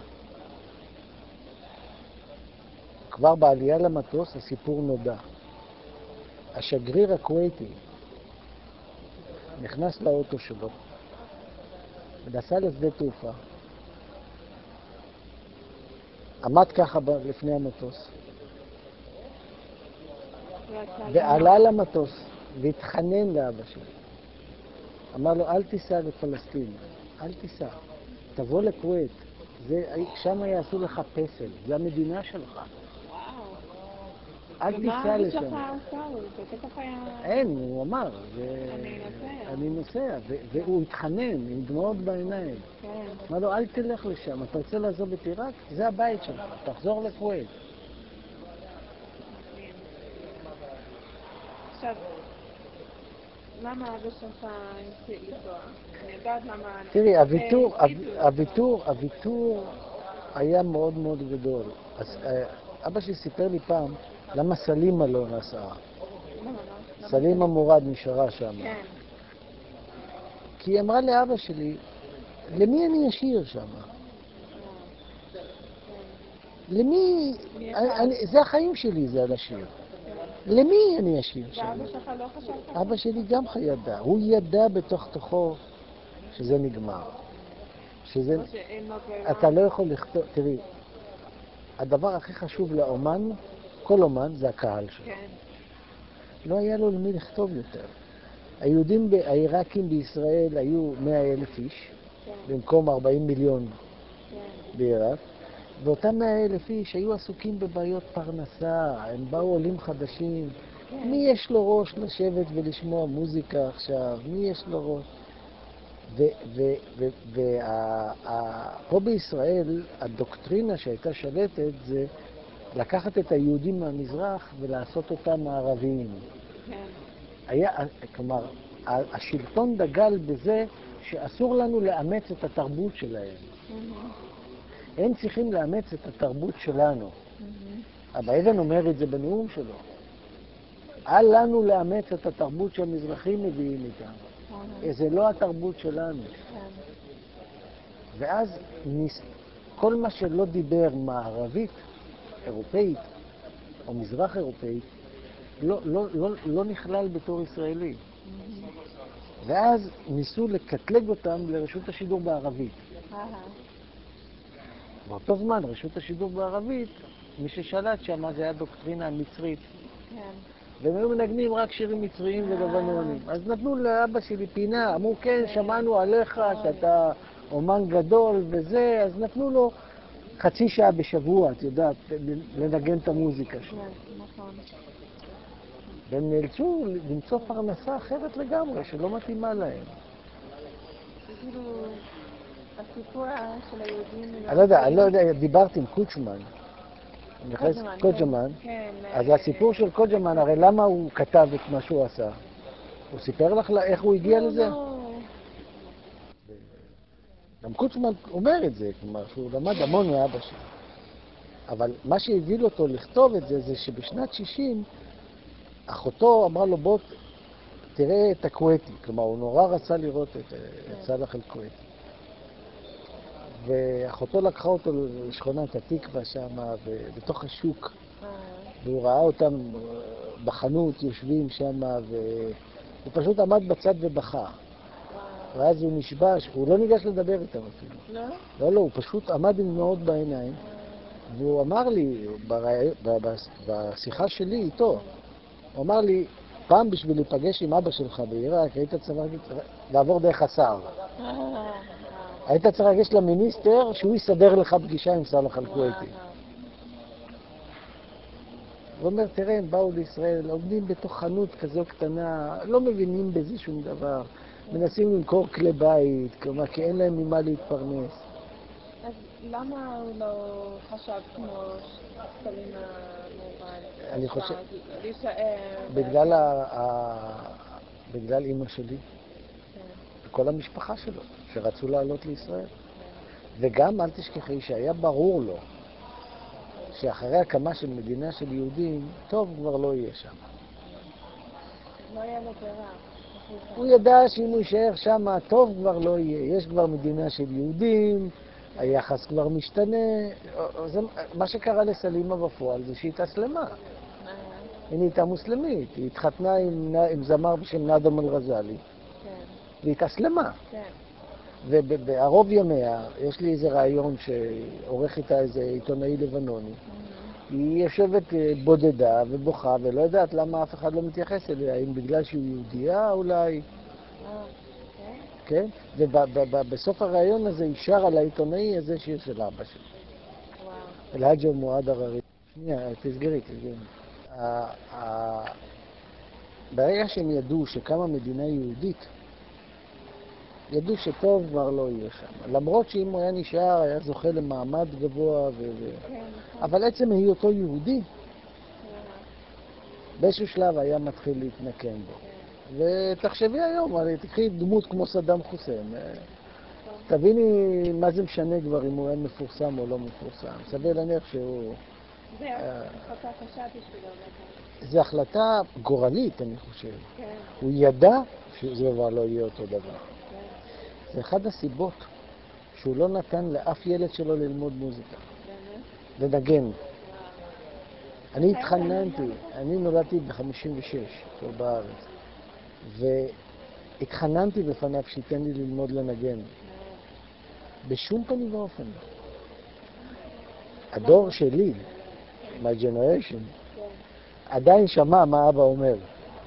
כבר בעלייה למטוס הסיפור נודע. השגריר הכווייתי נכנס לאוטו שלו ונסע לשדה תעופה. עמד ככה לפני המטוס ועלה למטוס והתחנן לאבא שלו. אמר לו, אל תיסע לפלסטין, אל תיסע, תבוא לכווית, שם יעשו לך פסל, זה המדינה שלך. אל תיסע לשם. ומה אבא שלך עשה? זה ככה היה... אין, הוא אמר, אני נוסע, והוא התחנן עם דמעות בעיניים. אמר לו, אל תלך לשם, אתה רוצה לעזוב את עיראק? זה הבית שלך, תחזור לכווית. עכשיו, למה אבא שלך יוצא איתו? אני יודעת למה... תראי, הוויתור היה מאוד מאוד גדול. אז אבא שלי סיפר לי פעם למה סלימה לא נסעה. סלימה מורד נשארה שם. כן. כי היא אמרה לאבא שלי, למי אני אשאיר שם? למי... זה החיים שלי, זה לשיר. למי אני אשאיר שם? ואבא שלך לא חשב ככה? אבא שלי גם ידע. הוא ידע בתוך תוכו שזה נגמר. שזה... אתה לא יכול לכתוב... תראי, הדבר הכי חשוב לאומן, כל אומן, זה הקהל שלו. כן. לא היה לו למי לכתוב יותר. היהודים העיראקים בישראל היו 100,000 איש, במקום 40 מיליון בעיראק, ואותם 100,000 איש היו עסוקים בבעיות פרנסה, הם באו עולים חדשים. מי יש לו ראש לשבת ולשמוע מוזיקה עכשיו? מי יש לו ראש? ופה בישראל הדוקטרינה שהייתה שלטת זה לקחת את היהודים מהמזרח ולעשות אותם מערביים. כלומר, השלטון דגל בזה שאסור לנו לאמץ את התרבות שלהם. הם צריכים לאמץ את התרבות שלנו. אבא אבן אומר את זה בנאום שלו. אל לנו לאמץ את התרבות שהמזרחים מביאים איתם. זה לא התרבות שלנו. ואז כל מה שלא דיבר מערבית, אירופאית או מזרח אירופאית, לא נכלל בתור ישראלי. ואז ניסו לקטלג אותם לרשות השידור בערבית. באותו זמן, רשות השידור בערבית, מי ששלט שם זה היה דוקטרינה המצרית. והם היו מנגנים רק שירים מצריים ולבנונים. אז נתנו לאבא שלי פינה, אמרו, כן, שמענו עליך שאתה אומן גדול וזה, אז נתנו לו חצי שעה בשבוע, את יודעת, לנגן את המוזיקה שלו. והם נאלצו למצוא פרנסה אחרת לגמרי, שלא מתאימה להם. כאילו, הסיפור של היהודים... אני לא יודע, דיברתי עם קוצ'מן. קוג'מן. אז הסיפור של קוג'מן, הרי למה הוא כתב את מה שהוא עשה? הוא סיפר לך איך הוא הגיע לזה? גם קוצ'מן אומר את זה, כלומר, שהוא למד המון מאבא שלו. אבל מה שהביא אותו לכתוב את זה, זה שבשנת 60, אחותו אמרה לו, בוא תראה את הכווייתי. כלומר, הוא נורא רצה לראות את סלאח אל-כווייתי. ואחותו לקחה אותו לשכונת התקווה שם, בתוך השוק. והוא ראה אותם בחנות, יושבים שם, והוא פשוט עמד בצד ובכה. ואז הוא נשבע, הוא לא ניגש לדבר איתם אפילו. לא? לא, הוא פשוט עמד עם דמעות בעיניים. והוא אמר לי, בשיחה שלי איתו, הוא אמר לי, פעם בשביל להיפגש עם אבא שלך בעיראק, היית צריך לעבור דרך השר. היית צריך להגיש למיניסטר שהוא יסדר לך פגישה עם סלאח אל-כווייתי. הוא אומר, תראה, הם באו לישראל, עומדים בתוך חנות כזו קטנה, לא מבינים בזה שום דבר, מנסים למכור כלי בית, כלומר, כי אין להם ממה להתפרנס. אז למה הוא לא חשב כמו סלימה מורד? אני חושב... להישאר... בגלל אמא שלי. כל המשפחה שלו, שרצו לעלות לישראל. וגם אל תשכחי שהיה ברור לו שאחרי הקמה של מדינה של יהודים, טוב כבר לא יהיה שם. לא היה לו ברירה. הוא ידע שאם הוא יישאר שם, טוב כבר לא יהיה. יש כבר מדינה של יהודים, היחס כבר משתנה. מה שקרה לסלימה בפועל זה שהיא התאסלמה. היא נהייתה מוסלמית. היא התחתנה עם זמר בשם נאדם אל-רזאלי. והיא התאסלמה. ובערוב ימיה, יש לי איזה רעיון שעורך איתה איזה עיתונאי לבנוני. היא יושבת בודדה ובוכה ולא יודעת למה אף אחד לא מתייחס אליה, אם בגלל שהיא יהודייה אולי. כן? ובסוף הרעיון הזה היא שרה לעיתונאי איזה שיר של אבא שלי. אל-הג'ר מועד הררי. שנייה, תסגרי. ברגע שהם ידעו שקמה מדינה יהודית, ידעו שטוב כבר לא יהיה שם. למרות שאם הוא היה נשאר, היה זוכה למעמד גבוה אבל עצם היותו יהודי, באיזשהו שלב היה מתחיל להתנקם בו. ותחשבי היום, תקחי דמות כמו סדאם חוסיין. תביני מה זה משנה כבר אם הוא היה מפורסם או לא מפורסם. סביר להניח שהוא... זה החלטה קשה בשבילו. זו החלטה גורלית, אני חושב. הוא ידע שזה כבר לא יהיה אותו דבר. זה אחד הסיבות שהוא לא נתן לאף ילד שלו ללמוד מוזיקה. לנגן. אני התחננתי, אני נולדתי ב-56 פה בארץ, והתחננתי בפניו שייתן לי ללמוד לנגן. בשום פנים ואופן. הדור שלי, my generation, עדיין שמע מה אבא אומר.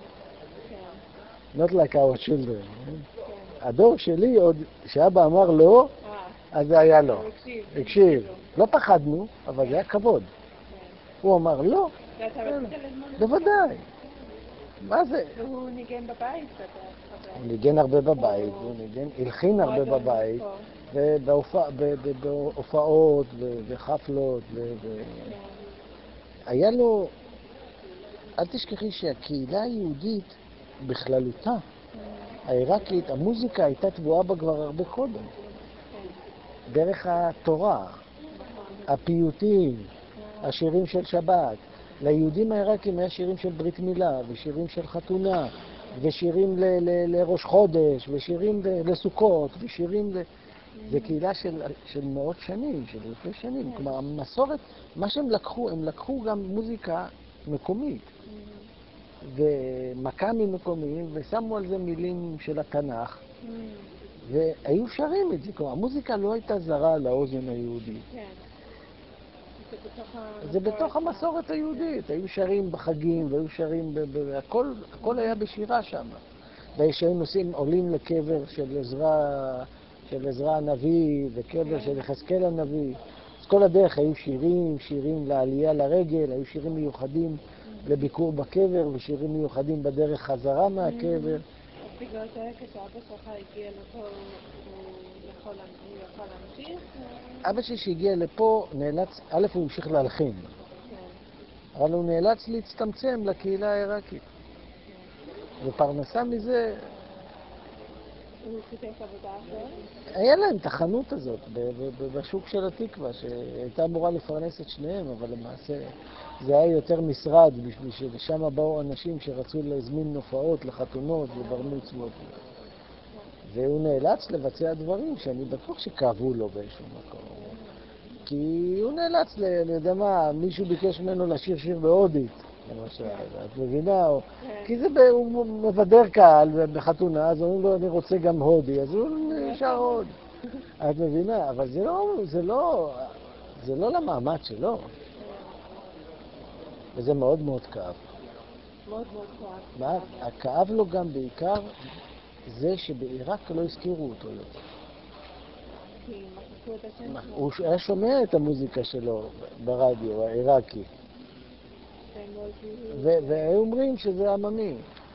Not like our children. הדור שלי, עוד שאבא אמר לא, אז זה היה לא. הקשיב. לא פחדנו, אבל זה היה כבוד. הוא אמר לא. ואתה רצית ללמוד? בוודאי. מה זה? והוא ניגן בבית? הוא ניגן הרבה בבית, הוא הלחין הרבה בבית, ובהופעות וחפלות. היה לו... אל תשכחי שהקהילה היהודית בכללותה, העיראקית, המוזיקה הייתה טבועה בה כבר הרבה קודם. דרך התורה, הפיוטים, השירים של שבת. ליהודים העיראקים היה שירים של ברית מילה, ושירים של חתונה, ושירים לראש חודש, ושירים לסוכות, ושירים זה קהילה של מאות שנים, של אלפי שנים. כלומר, המסורת, מה שהם לקחו, הם לקחו גם מוזיקה מקומית. ומקאמים מקומיים, ושמו על זה מילים של התנ"ך, והיו שרים את זה. כלומר, המוזיקה לא הייתה זרה לאוזן היהודית. כן. זה בתוך המסורת היהודית. היו שרים בחגים, והיו שרים, הכל היה בשירה שם. והיו נוסעים, עולים לקבר של עזרא הנביא, וקבר של יחזקאל הנביא. אז כל הדרך היו שירים לעלייה לרגל, היו שירים מיוחדים לביקור בקבר, ושירים מיוחדים בדרך חזרה מהקבר. אז בגלל זה כשאבא שלך הגיע לפה, הוא יכול להמשיך? אבא שלי שהגיע לפה נאלץ, א' הוא המשיך להלחין, אבל הוא נאלץ להצטמצם לקהילה העיראקית. ופרנסה מזה... הוא חיפש עבודה אחרת? היה להם את החנות הזאת בשוק של התקווה, שהייתה אמורה לפרנס את שניהם, אבל למעשה זה היה יותר משרד, בשביל ששם באו אנשים שרצו להזמין הופעות לחתונות ובר מצוות. והוא נאלץ לבצע דברים שאני בטוח שכאבו לו באיזשהו מקום. כי הוא נאלץ, אני יודע מה, מישהו ביקש ממנו לשיר שיר בהודית, למשל, את מבינה? כי הוא מבדר קהל בחתונה, אז אומרים לו, אני רוצה גם הודי, אז הוא נשאר הוד. את מבינה? אבל זה לא למעמד שלו. וזה מאוד מאוד כאב. מאוד מאוד כאב. הכאב לו גם בעיקר זה שבעיראק לא הזכירו אותו יותר. כי מחקו את השם שלו. הוא היה שומע את המוזיקה שלו ברדיו, העיראקי. והיו אומרים שזה עממי.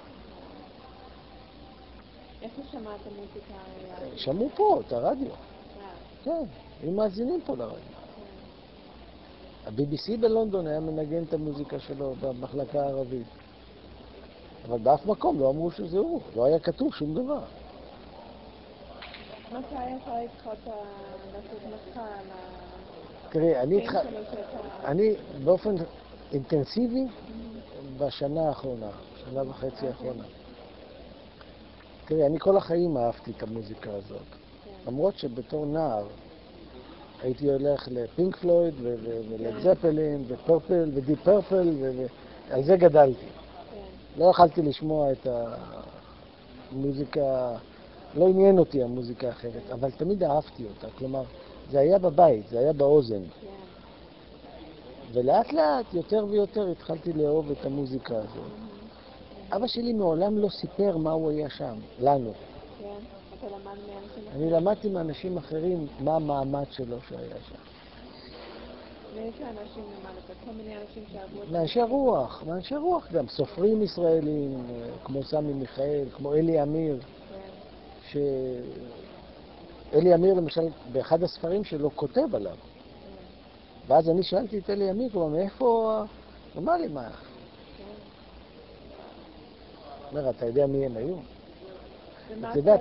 איך הוא שמע את המוזיקה העיראקית? שמעו פה את הרדיו. כן, היו מאזינים פה לרדיו. ה-BBC בלונדון היה מנגן את המוזיקה שלו במחלקה הערבית. אבל באף מקום לא אמרו שזה הוא, לא היה כתוב שום דבר. מתי אתה התחלת לעשות מחקר על תראי, החיים שלו אני באופן אינטנסיבי בשנה האחרונה, שנה וחצי האחרונה. תראי, אני כל החיים אהבתי את המוזיקה הזאת. למרות שבתור נער הייתי הולך לפינק פלויד ולד זפלין ופרפל ודיפ פרפל ועל זה גדלתי. לא יכלתי לשמוע את המוזיקה, לא עניין אותי המוזיקה האחרת, אבל תמיד אהבתי אותה. כלומר, זה היה בבית, זה היה באוזן. ולאט לאט, יותר ויותר, התחלתי לאהוב את המוזיקה הזאת. אבא שלי מעולם לא סיפר מה הוא היה שם, לנו. אתה למד מאנשים אחרים? אני למדתי מאנשים אחרים מה המעמד שלו שהיה שם. מאיזה אנשים למדת? כל מיני אנשים שעברו את זה? מאנשי רוח גם. סופרים ישראלים, כמו סמי מיכאל, כמו אלי אמיר. אלי אמיר למשל, באחד הספרים שלו כותב עליו. ואז אני שאלתי את אלי אמיר, כלומר, מאיפה... הוא אמר לי, מה? אומר, אתה יודע מי הם היו? אתה יודעת,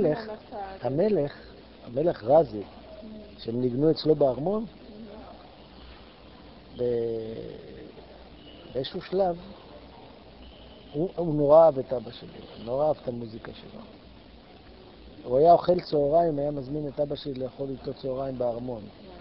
המלך רזי, שהם ניגנו אצלו בארמון, באיזשהו שלב, הוא נורא אהב את אבא שלי, נורא אהב את המוזיקה שלו. הוא היה אוכל צהריים, היה מזמין את אבא שלי לאכול איתו צהריים בארמון.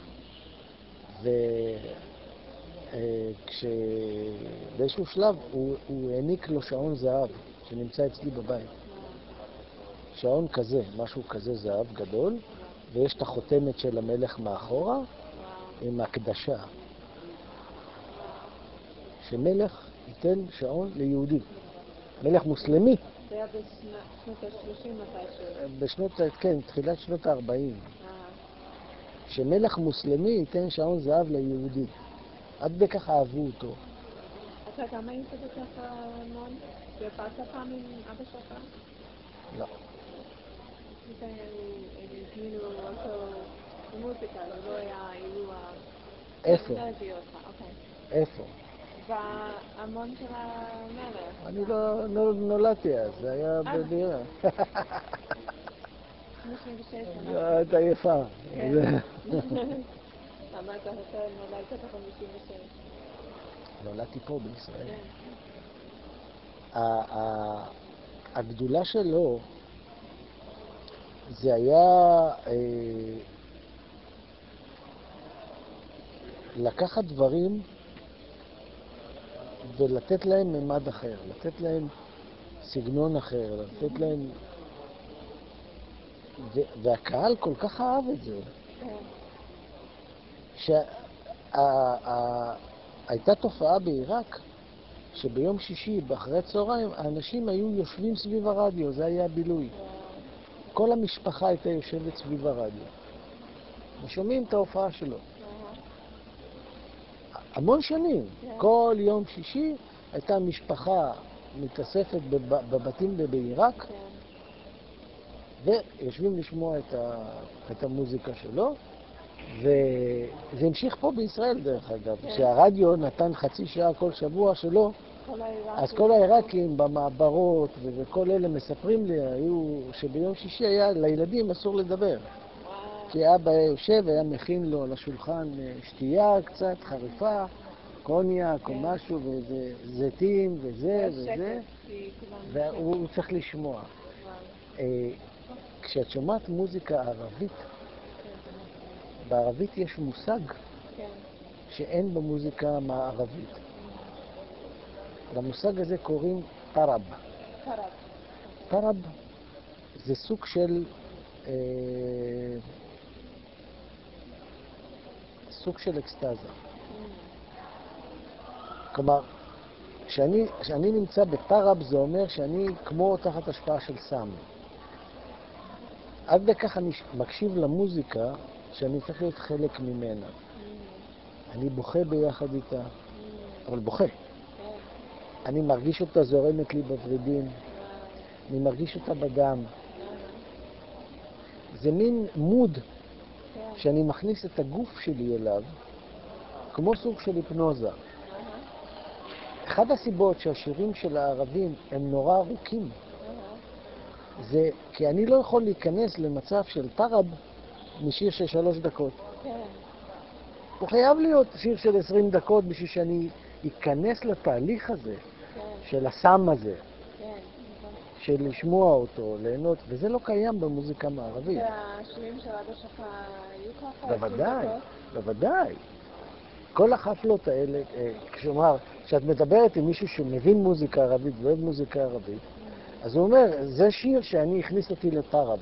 וכשבאיזשהו שלב הוא העניק לו שעון זהב שנמצא אצלי בבית. שעון כזה, משהו כזה זהב גדול, ויש את החותמת של המלך מאחורה עם הקדשה. שמלך ייתן שעון ליהודי. מלך מוסלמי. זה היה בשנות ה-30 מתישהו. בשנות, כן, תחילת שנות ה-40. שמלך מוסלמי ייתן שעון זהב ליהודי. עד בכך אהבו אותו. אתה גם היית בכך המון? ובאת פעם עם אבא שלך? לא. הם הזמינו אותו במוזיקה, זה לא היה אירוע... איפה? איפה? והמון של המלך. אני לא נולדתי אז, זה היה בדירה. 56. אתה יפה. אמרת, אתה נולדת ב-56. נולדתי פה בישראל. הגדולה שלו זה היה לקחת דברים ולתת להם ממד אחר, לתת להם סגנון אחר, לתת להם... והקהל כל כך אהב את זה. שהייתה תופעה בעיראק שביום שישי, באחרי צהריים, האנשים היו יושבים סביב הרדיו, זה היה בילוי. כל המשפחה הייתה יושבת סביב הרדיו. ושומעים את ההופעה שלו. המון שנים. כל יום שישי הייתה משפחה מתאספת בבתים בעיראק, ויושבים לשמוע את המוזיקה שלו, וזה המשיך פה בישראל דרך אגב. כשהרדיו נתן חצי שעה כל שבוע שלו, אז כל העיראקים במעברות וכל אלה מספרים לי שביום שישי היה לילדים אסור לדבר. כי אבא יושב והיה מכין לו על השולחן שתייה קצת חריפה, קוניאק או משהו, וזה זיתים וזה וזה, והוא צריך לשמוע. כשאת שומעת מוזיקה ערבית, בערבית יש מושג שאין במוזיקה המערבית. למושג הזה קוראים טרב. טרב זה סוג של אקסטאזה. כלומר, כשאני נמצא בטרב זה אומר שאני כמו תחת השפעה של סם. עד בכך אני מקשיב למוזיקה שאני צריך להיות חלק ממנה. אני בוכה ביחד איתה, אבל בוכה. אני מרגיש אותה זורמת לי בוורידים, אני מרגיש אותה בדם. זה מין מוד שאני מכניס את הגוף שלי אליו, כמו סוג של היפנוזה. אחד הסיבות שהשירים של הערבים הם נורא ארוכים, זה כי אני לא יכול להיכנס למצב של טרב משיר של 3 דקות. כן. הוא חייב להיות שיר של 20 דקות בשביל שאני אכנס לתהליך הזה, כן. של הסם הזה, כן, נכון. של לשמוע אותו, ליהנות, וזה לא קיים במוזיקה המערבית. והשירים של אבא שלך היו ככה? בוודאי, בוודאי. כל החפלות האלה, כלומר, כשאת מדברת עם מישהו שמבין מוזיקה ערבית ואוהב מוזיקה ערבית, אז הוא אומר, זה שיר שאני הכניס אותי לטרב.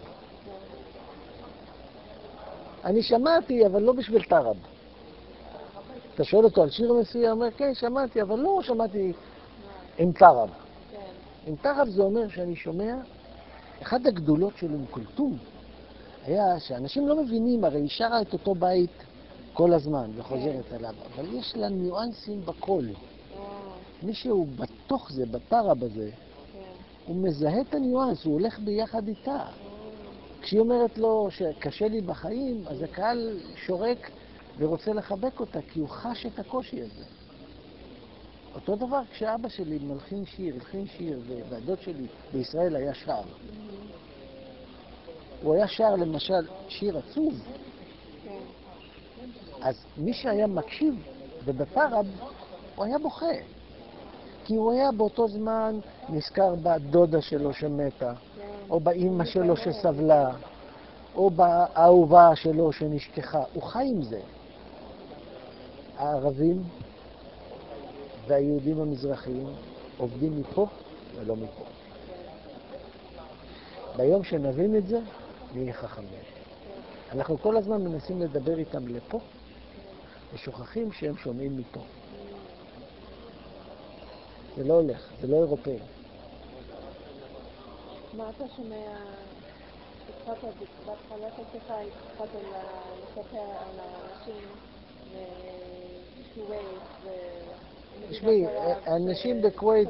אני שמעתי, אבל לא בשביל טרב. אתה שואל אותו על שיר מסוים, הוא אומר, כן, שמעתי, אבל לא שמעתי עם טרב. עם טרב זה אומר שאני שומע, אחת הגדולות של אום כולתום היה שאנשים לא מבינים, הרי היא שרה את אותו בית כל הזמן וחוזרת עליו, אבל יש לה ניואנסים בקול. מישהו בתוך זה, בטרב הזה, הוא מזהה את הניואנס, הוא הולך ביחד איתה. כשהיא אומרת לו שקשה לי בחיים, אז הקהל שורק ורוצה לחבק אותה, כי הוא חש את הקושי הזה. אותו דבר כשאבא שלי הלחין שיר, והדוד שלי בישראל היה שר. הוא היה שר למשל שיר עצוב. אז מי שהיה מקשיב ובטרב, הוא היה בוכה. כי הוא היה באותו זמן נזכר בדודה שלו שמתה, או באמא שלו שסבלה, או באהובה שלו שנשכחה. הוא חי עם זה. הערבים והיהודים המזרחיים עובדים מפה ולא מפה. ביום שנבין את זה, נהיה חכמים. אנחנו כל הזמן מנסים לדבר איתם לפה, ושוכחים שהם שומעים מפה. זה לא הולך, זה לא אירופאי. מה אתה שומע? התחלת בהתחלה שלך, התחלת לספר על האנשים בכווית תשמעי, האנשים בכווית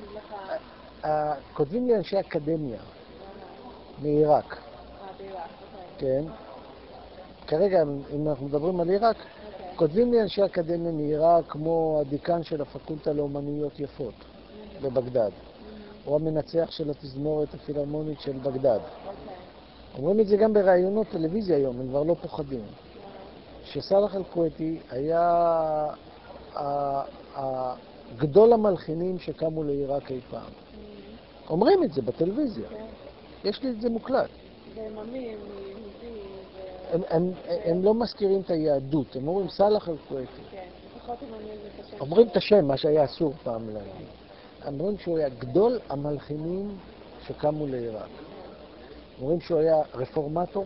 כותבים לי אנשי אקדמיה מעיראק. בעיראק, כן. כרגע, אם אנחנו מדברים על עיראק, כותבים לי אנשי אקדמיה מעיראק כמו הדיקן של הפקולטה לאומנויות יפות בבגדד, או המנצח של התזמורת הפילהרמונית של בגדד. אומרים את זה גם בראיונות טלוויזיה היום, הם כבר לא פוחדים. שסלאח אל-כוויתי היה גדול המלחינים שקמו לעיראק אי פעם. אומרים את זה בטלוויזיה. יש לי את זה מוקלט. ומאמין, הם לא מזכירים את היהדות, הם אומרים סלאח אל-כוויתי. כן, לפחות הם אומרים את השם. אומרים את השם, מה שהיה אסור פעם להגיד. אומרים שהוא היה גדול המלחינים שקמו לעיראק. אומרים שהוא היה רפורמטור.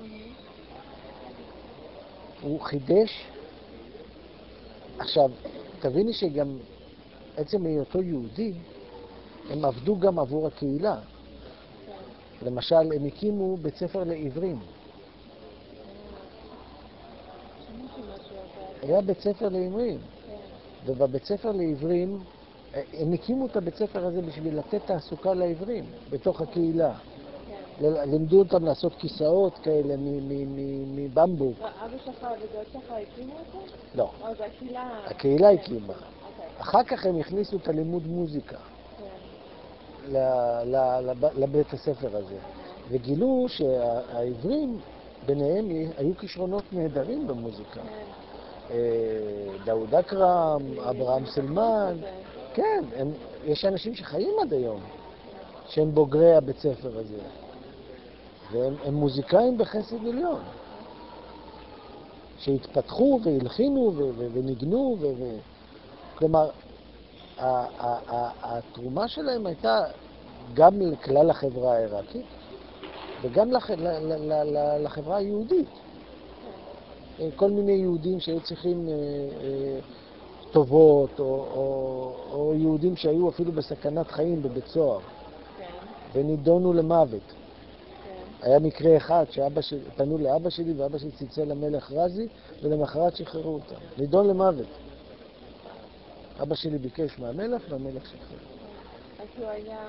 הוא חידש. עכשיו, תביני שגם עצם היותו יהודי, הם עבדו גם עבור הקהילה. למשל, הם הקימו בית ספר לעברים. היה בית ספר לעברים. ובבית ספר לעברים, הם הקימו את הבית ספר הזה בשביל לתת תעסוקה לעברים בתוך הקהילה. לימדו אותם לעשות כיסאות כאלה מבמבוק. אבא שלך ודוד שלך הקימו אותו? לא. או זה הקהילה? הקהילה הקימה. אחר כך הם הכניסו את הלימוד מוזיקה לבית הספר הזה. וגילו שהעברים ביניהם היו כישרונות נהדרים במוזיקה. דאוד אכרם, אברהם סלמן. כן, יש אנשים שחיים עד היום, שהם בוגרי הבית ספר הזה. והם מוזיקאים בחסד עליון, שהתפתחו והלחינו וניגנו. כלומר, התרומה שלהם הייתה גם לכלל החברה העיראקית, וגם לחברה היהודית. כל מיני יהודים שהיו צריכים טובות, או יהודים שהיו אפילו בסכנת חיים בבית סוהר, ונידונו למוות. היה מקרה אחד שפנו לאבא שלי, ואבא שלי צלצל למלך רזי, ולמחרת שחררו אותם. נידון למוות. אבא שלי ביקש מהמלך, והמלך שחרר. אז הוא היה...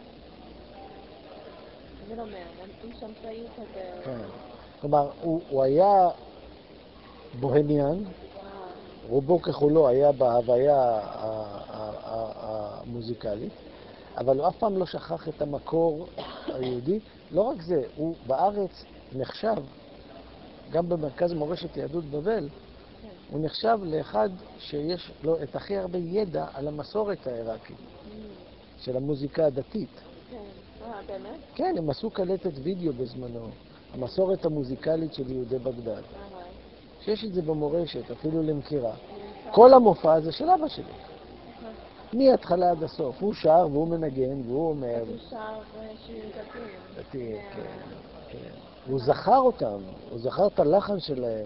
זה לא אומר, עם שם צעיר כזה... כן. כלומר, הוא היה בוהמיין, רובו ככולו היה בהוויה המוזיקלית, אבל הוא אף פעם לא שכח את המקור היהודי. לא רק זה, הוא בארץ נחשב, גם במרכז מורשת יהדות בבל, הוא נחשב לאחד שיש לו את הכי הרבה ידע על המסורת העיראקית, של המוזיקה הדתית. באמת? כן, הם עשו קלטת וידאו בזמנו, המסורת המוזיקלית של יהודי בגדד. שיש את זה במורשת, אפילו למכירה. כל המופע הזה של אבא שלי. מההתחלה עד הסוף. הוא שר והוא מנגן והוא אומר... הוא שר שירים דתיים. דתי, כן. הוא זכר אותם, הוא זכר את הלחן שלהם.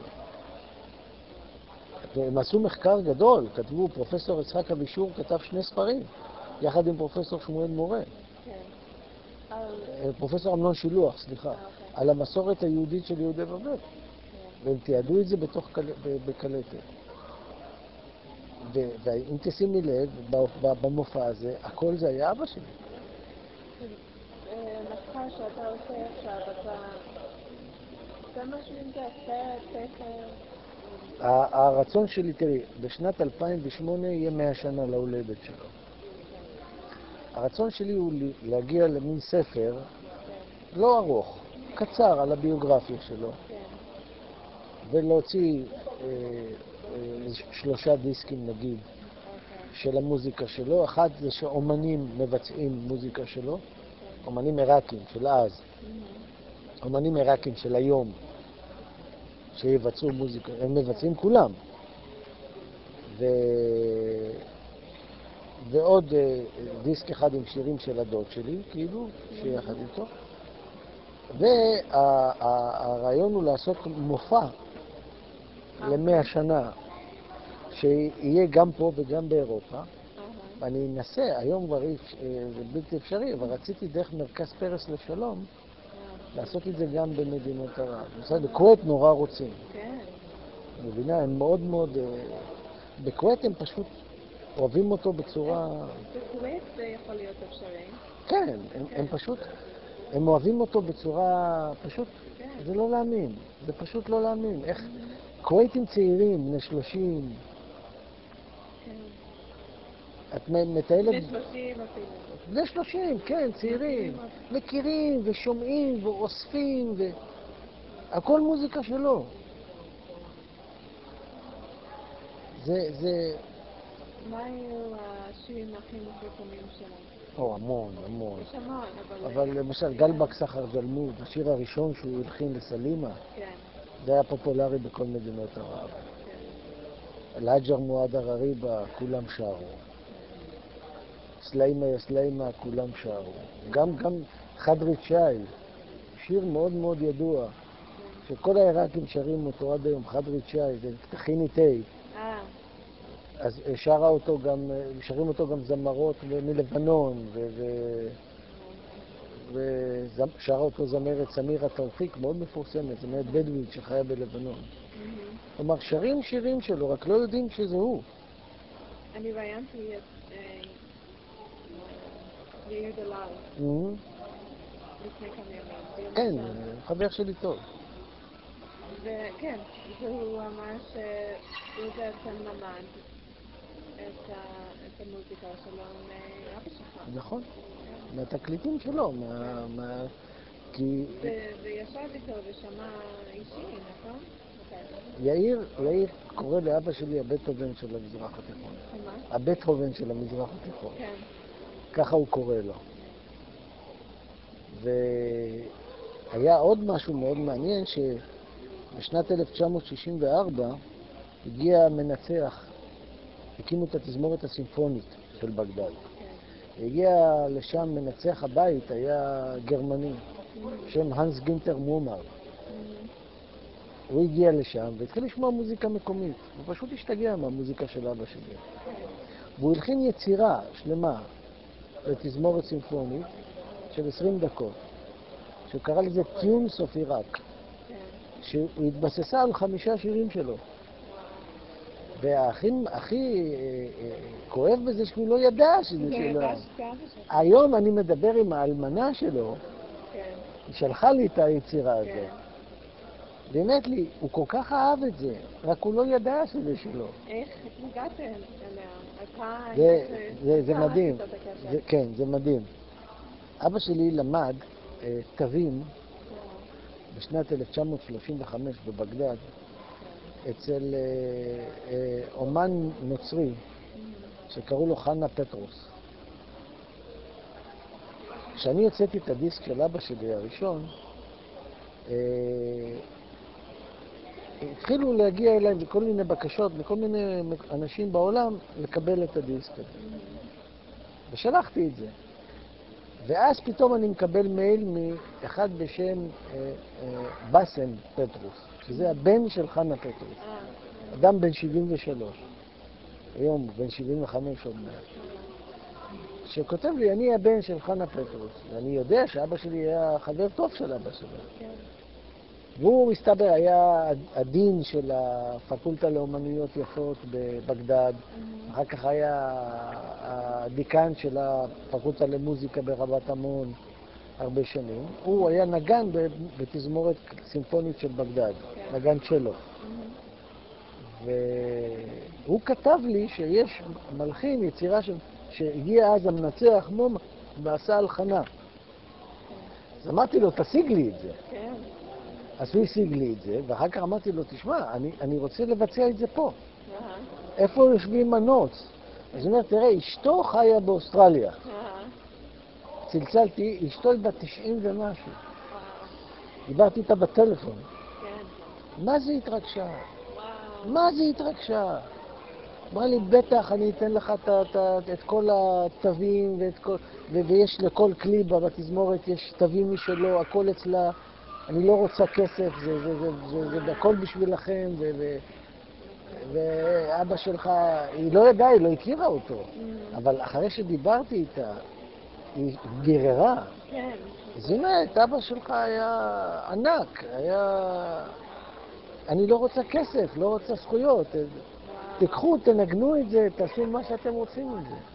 הם עשו מחקר גדול, כתבו, פרופסור יצחק אבישור כתב 2 ספרים, יחד עם פרופסור שמואל מורה. פרופסור אמנון שילוח, סליחה, על המסורת היהודית של יהודי בבל. והם תיעדו את זה בקלטת. ואם תשימי לב, במופע הזה, הכל זה היה אבא שלי. מחקר שאתה עושה עכשיו, זה משהו עם זה, ספר. הרצון שלי, תראי, בשנת 2008 יהיה 100 שנה להולדת שלו. הרצון שלי הוא להגיע למין ספר לא ארוך, קצר על הביוגרפיה שלו, ולהוציא 3 דיסקים נגיד של המוזיקה שלו. אחד זה שאומנים מבצעים מוזיקה שלו, אומנים עיראקים של אז, אומנים עיראקים של היום שיבצעו מוזיקה, הם מבצעים כולם. ועוד דיסק אחד עם שירים של הדוד שלי, כאילו, שיחד איתו. והרעיון הוא לעשות מופע ל100 שנה, שיהיה גם פה וגם באירופה. ואני אנסה, היום כבר זה בלתי אפשרי, אבל רציתי דרך מרכז פרס לשלום, לעשות את זה גם במדינות ערב. בכווית נורא רוצים. כן. מבינה, הם מאוד מאוד... בכווית הם פשוט אוהבים אותו בצורה... בכווית זה יכול להיות אפשרי. כן, הם פשוט... הם אוהבים אותו בצורה... פשוט... זה לא להאמין. זה פשוט לא להאמין. איך... כוויתים צעירים, בני 30. את מטיילת... בני 30 אפילו. בני 30, כן, צעירים. מכירים ושומעים ואוספים ו... הכל מוזיקה שלו. זה... מה היו השירים הכי מפורסמים שלו? המון, המון. יש המון, אבל למשל, גלבק סחר ג'למוד, השיר הראשון שהוא הלחין לסלימה, כן. זה היה פופולרי בכל מדינות ערב. אל-הג'ר מועד הרריבה, כולם שרו. סליימה יא סליימה, כולם שרו. גם חדרי צ'אי, שיר מאוד מאוד ידוע, שכל העיראקים שרים אותו עד היום, חדרי צ'אי, זה תכיני תה. אז שרים אותו גם זמרות מלבנון, ושרה אותו זמרת סמירה תאופיק, מאוד מפורסמת, זמרת בדואית שחיה בלבנון. כלומר, שרים שירים שלו, רק לא יודעים שזה הוא. אני ראיינתי את יאיר דלל לפני כמה ימים. כן, חבר שלי טוב. וכן, והוא אמר שהוא בעצם למד את המוזיקה שלו מאבא שלך. נכון, מהתקליטים שלו, כי... וישב איתו ושמע אישי, נכון? יאיר קורא לאבא שלי הבטהובן של המזרח התיכון. מה? הבטהובן של המזרח התיכון. כן. ככה הוא קורא לו. והיה עוד משהו מאוד מעניין, שבשנת 1964 הגיע מנצח, הקימו את התזמורת הסימפונית של בגדד. הגיע לשם מנצח הבית, היה גרמני, שם הנס גינטר מומר. הוא הגיע לשם והתחיל לשמוע מוזיקה מקומית. הוא פשוט השתגע מהמוזיקה של אבא שלי. והוא הלחין יצירה שלמה לתזמורת סימפונית של 20 דקות, שקרא לזה טיונס אוף עיראק, שהוא התבססה על 5 שירים שלו. והכי כואב בזה שהוא לא ידע שזה שלו. היום אני מדבר עם האלמנה שלו, היא שלחה לי את היצירה הזאת. באמת לי, הוא כל כך אהב את זה, רק הוא לא ידע שזה שלו. איך הגעתם אליה? זה מדהים. כן, זה מדהים. אבא שלי למד תווים בשנת 1935 בבגדד אצל אומן נוצרי שקראו לו חנה פטרוס. כשאני הוצאתי את הדיסק של אבא שלי הראשון, התחילו להגיע אליי בכל מיני בקשות, מכל מיני אנשים בעולם, לקבל את הדיסק הזה. ושלחתי את זה. ואז פתאום אני מקבל מייל מאחד בשם בסם פטרוס, שזה הבן של חנה פטרוס. אדם בן 73. היום בן 75 עוד מעט. שכותב לי, אני הבן של חנה פטרוס. ואני יודע שאבא שלי היה חבר טוב של אבא שלי. והוא מסתבר היה הדין של הפקולטה לאומנויות יפות בבגדד, אחר כך היה הדיקן של הפקולטה למוזיקה ברבת עמון הרבה שנים. הוא היה נגן בתזמורת סימפונית של בגדד, נגן צ'לו. והוא כתב לי שיש מלחין, יצירה שהגיע אז המנצח מום ועשה הלחנה. אז אמרתי לו, תשיג לי את זה. אז הוא השיג לי את זה, ואחר כך אמרתי לו, תשמע, אני רוצה לבצע את זה פה. איפה יושבים הנוץ? אז הוא אומר, תראה, אשתו חיה באוסטרליה. צלצלתי, אשתו היא בת 90 ומשהו. דיברתי איתה בטלפון. מה זה התרגשה? מה זה התרגשה? אמרה לי, בטח, אני אתן לך את כל התווים, ויש לכל כלי בתזמורת, יש תווים משלו, הכל אצלה. אני לא רוצה כסף, זה הכל בשבילכם, ואבא שלך, היא לא ידעה, היא לא הכירה אותו. אבל אחרי שדיברתי איתה, היא גררה. אז הנה, את אבא שלך היה ענק, אני לא רוצה כסף, לא רוצה זכויות. תיקחו, תנגנו את זה, תעשו מה שאתם רוצים עם זה.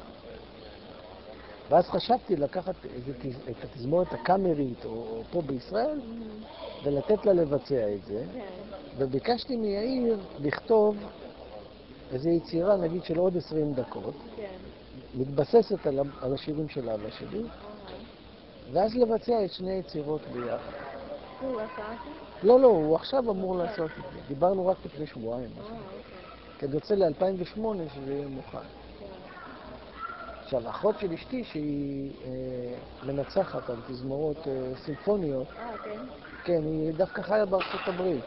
ואז חשבתי לקחת את התזמורת הקאמרית או פה בישראל ולתת לה לבצע את זה. וביקשתי מיאיר לכתוב איזו יצירה, נגיד, של עוד 20 דקות, מתבססת על השירים של אבא שלי, ואז לבצע את שני יצירות ביחד. הוא עשה את זה? לא, הוא עכשיו אמור לעשות את זה. דיברנו רק לפני שבועיים. כי אני רוצה ל-2008 שזה יהיה מוכן. עכשיו, אחות של אשתי, שהיא מנצחת על תזמורות סימפוניות, כן, היא דווקא חיה בארצות הברית.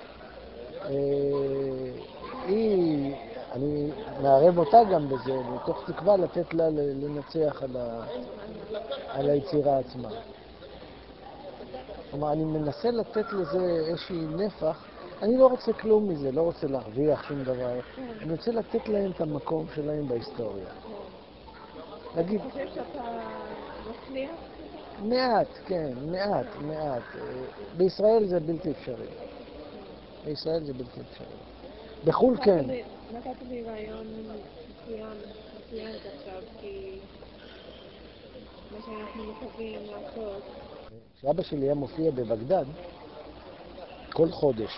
אני מערב אותה גם בזה, מתוך תקווה לתת לה לנצח על היצירה עצמה. כלומר, אני מנסה לתת לזה איזושהי נפח. אני לא רוצה כלום מזה, לא רוצה להרוויח שום דבר. אני רוצה לתת להם את המקום שלהם בהיסטוריה. להגיד... אתה חושב שאתה מצליח? מעט, כן, מעט. בישראל זה בלתי אפשרי. בישראל זה בלתי אפשרי. בחו"ל כן. נתת לי רעיון מצוין עכשיו, כי מה שאנחנו מקווים לעשות... כשאבא שלי היה מופיע בבגדד, כל חודש,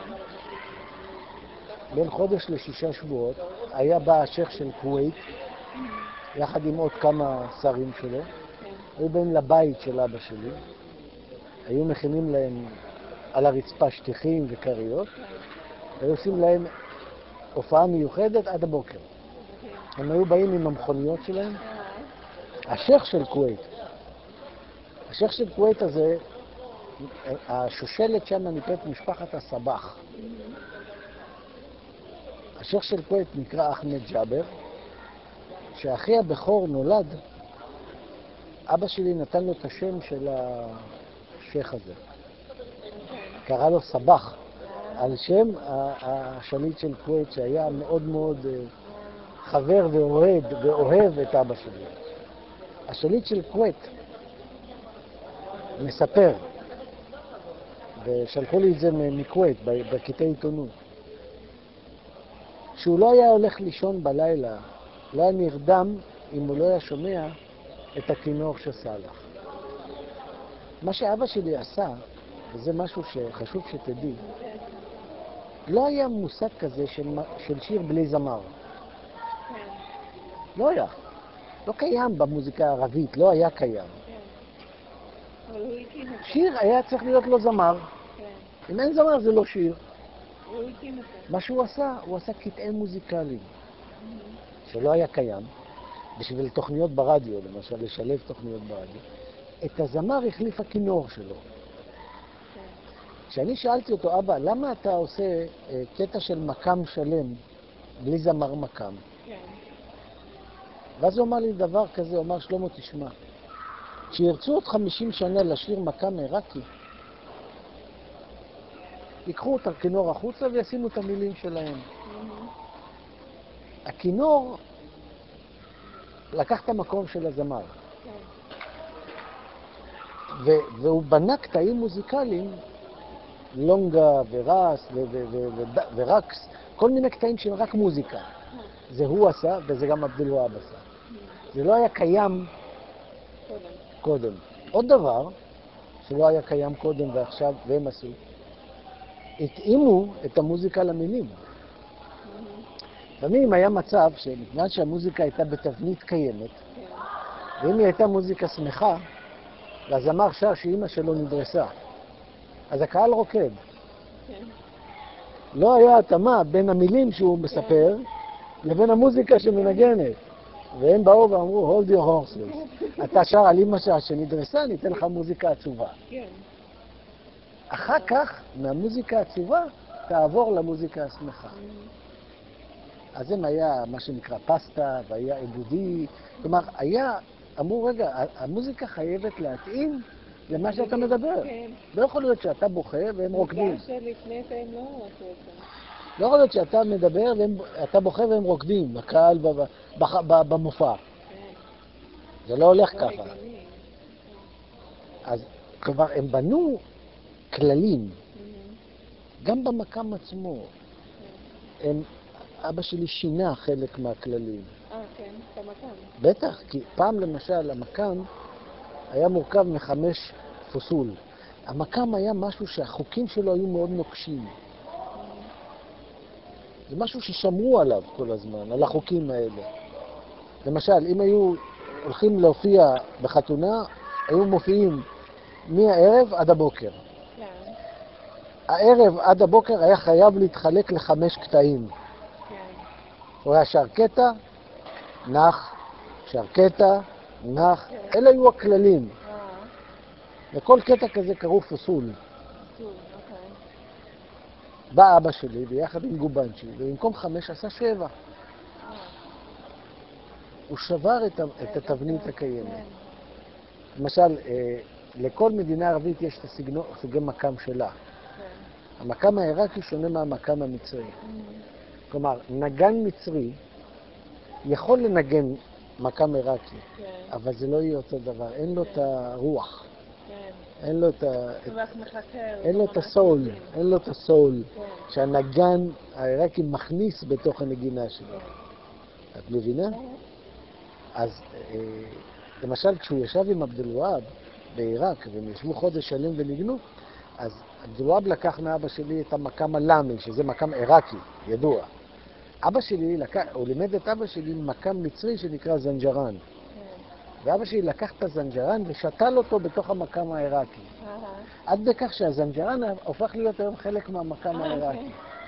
בין חודש ל6 שבועות, היה בא השייך של כווית, יחד עם עוד כמה שרים שלו, היו באים לבית של אבא שלי, היו מכינים להם על הרצפה שטיחים וקריות, והיו עושים להם הופעה מיוחדת עד הבוקר. הם היו באים עם המכוניות שלהם. השייך של כווית, השייך של כווית הזה, השושלת שם נקראת משפחת הסבח. השייך של כווית נקרא אחמד ג'אבר. כשאחי הבכור נולד, אבא שלי נתן לו את השם של השייך הזה. קרא לו סבח, על שם השליט של כווית שהיה מאוד מאוד חבר ואוהב את אבא שלי. השליט של כווית מספר, ושלחו לי את זה מכווית, בקטעי עיתונות, שהוא לא היה הולך לישון בלילה, לא היה נרדם אם הוא לא היה שומע את הכינור של סלאח. מה שאבא שלי עשה, וזה משהו שחשוב שתדעי, לא היה מושג כזה של שיר בלי זמר. לא היה. לא קיים במוזיקה הערבית, לא היה קיים. אבל הוא הקים את זה. שיר היה צריך להיות לו זמר. כן. אם אין זמר זה לא שיר. הוא הקים את זה. מה שהוא עשה קטעי מוזיקליים, שלא היה קיים, בשביל תוכניות ברדיו, למשל, לשלב תוכניות ברדיו. את הזמר החליף הכינור שלו. כשאני שאלתי אותו, אבא, למה אתה עושה קטע של מקם שלם בלי זמר מקם? כן. ואז הוא אמר לי דבר כזה, הוא אמר, שלמה, תשמע, כשירצו עוד 50 שנה לשיר מקם עיראקי, ייקחו את הכינור החוצה וישימו את המילים שלהם. הכינור לקח את המקום של הזמר. והוא בנה קטעים מוזיקליים, לונגה ורס ורקס, כל מיני קטעים שהם רק מוזיקה. זה הוא עשה וזה גם עבדולוהב עשה. זה לא היה קיים קודם. עוד דבר שלא היה קיים קודם ועכשיו, והם עשו, התאימו את המוזיקה למילים. לפעמים היה מצב שבגלל שהמוזיקה הייתה בתבנית קיימת, ואם היא הייתה מוזיקה שמחה, והזמר שר שאימא שלו נדרסה, אז הקהל רוקד. לא היה התאמה בין המילים שהוא מספר לבין המוזיקה שמנגנת. והם באו ואמרו, hold your horses. אתה שר על אימא שנדרסה, ניתן לך מוזיקה עצובה. אחר כך, מהמוזיקה העצובה, תעבור למוזיקה השמחה. אז הם היה מה שנקרא פסטה, והיה עיבודי. כלומר, אמרו, רגע, המוזיקה חייבת להתאים למה שאתה מדבר. לא יכול להיות שאתה בוכה והם רוקדים. בגלל שלפני זה הם לא עשו את זה. לא יכול להיות שאתה מדבר ואתה בוכה והם רוקדים, הקהל במופע. זה לא הולך ככה. אז כלומר, הם בנו כללים, גם במקם עצמו. אבא שלי שינה חלק מהכללים. כן, במקם. בטח, כי פעם למשל המקם היה מורכב מ5 פסול. המקם היה משהו שהחוקים שלו היו מאוד נוקשים. זה משהו ששמרו עליו כל הזמן, על החוקים האלה. למשל, אם היו הולכים להופיע בחתונה, היו מופיעים מהערב עד הבוקר. הערב עד הבוקר היה חייב להתחלק ל5 קטעים. הוא היה שר קטע, נח, שר קטע, נח. אלה היו הכללים. לכל קטע כזה קראו פסול. בא אבא שלי ביחד עם גובנצ'י, ובמקום 5 עשה 7. הוא שבר את התבנית הקיימת. למשל, לכל מדינה ערבית יש את סוגי מקם שלה. המקם העיראקי שונה מהמקם המצרי. כלומר, נגן מצרי יכול לנגן מקם עיראקי, אבל זה לא יהיה אותו דבר. אין לו את הרוח. אין לו את הסול, אין לו את הסול שהנגן העיראקי מכניס בתוך הנגינה שלו. את מבינה? אז למשל כשהוא ישב עם עבדולוהב בעיראק והם ישבו חודש שלם וניגנו, אז עבדולוהב לקח מאבא שלי את המקם הלמי, שזה מקם עיראקי, ידוע. אבא שלי הוא לימד את אבא שלי מקם מצרי שנקרא זנג'רן. ואבא שלי לקח את הזנג'רן ושתל אותו בתוך המקם העיראקי. עד בכך שהזנג'רן הופך להיות היום חלק מהמקם העיראקי.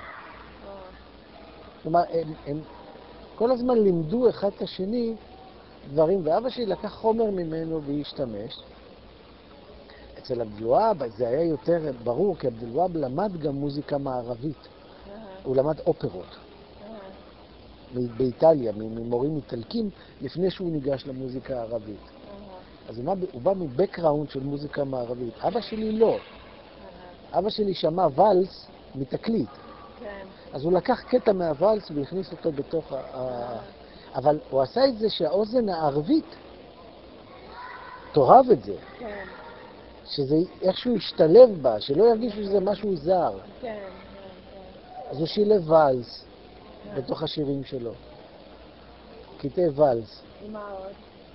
כלומר, הם כל הזמן לימדו אחד את השני דברים, ואבא שלי לקח חומר ממנו והשתמש. אצל עבדולוהב זה היה יותר ברור, כי עבדולוהב למד גם מוזיקה מערבית. הוא למד אופרות. באיטליה, ממורים איטלקים, לפני שהוא ניגש למוזיקה הערבית. אז הוא בא מבקראונד של מוזיקה מערבית. אבא שלי לא. אבא שלי שמע ולס מתקליט. אז הוא לקח קטע מהוולס והכניס אותו בתוך אבל הוא עשה את זה שהאוזן הערבית תאהב את זה. שזה איכשהו ישתלב בה, שלא ירגיש שזה משהו זר. אז הוא שילב ולס בתוך השירים שלו. קטעי ולס. מה עוד?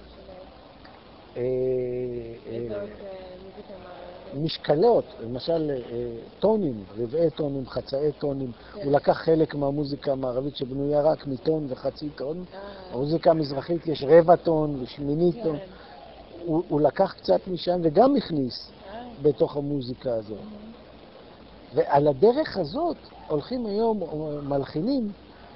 משקלות, למשל טונים, רבעי טונים, חצאי טונים. הוא לקח חלק מהמוזיקה המערבית שבנויה רק מטון וחצי טון. במוזיקה המזרחית יש רבע טון ושמינית טון. הוא לקח קצת משם וגם הכניס בתוך המוזיקה הזאת. ועל הדרך הזאת הולכים היום מלחינים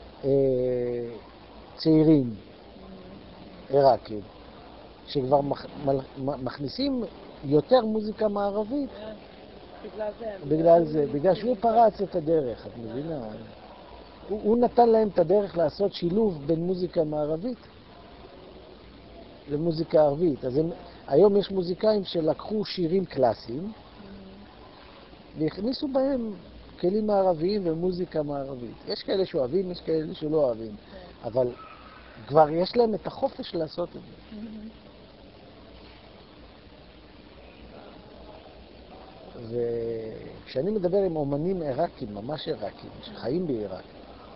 צעירים, עיראקים, שכבר מכניסים יותר מוזיקה מערבית. בגלל זה, בגלל שהוא פרץ את הדרך, את מבינה? הוא נתן להם את הדרך לעשות שילוב בין מוזיקה מערבית למוזיקה ערבית. אז היום יש מוזיקאים שלקחו שירים קלאסיים והכניסו בהם כלים מערביים ומוזיקה מערבית. יש כאלה שאוהבים, יש כאלה שלא אוהבים, אבל כבר יש להם את החופש לעשות את זה. וכשאני מדבר עם אומנים עיראקים, ממש עיראקים, שחיים בעיראק,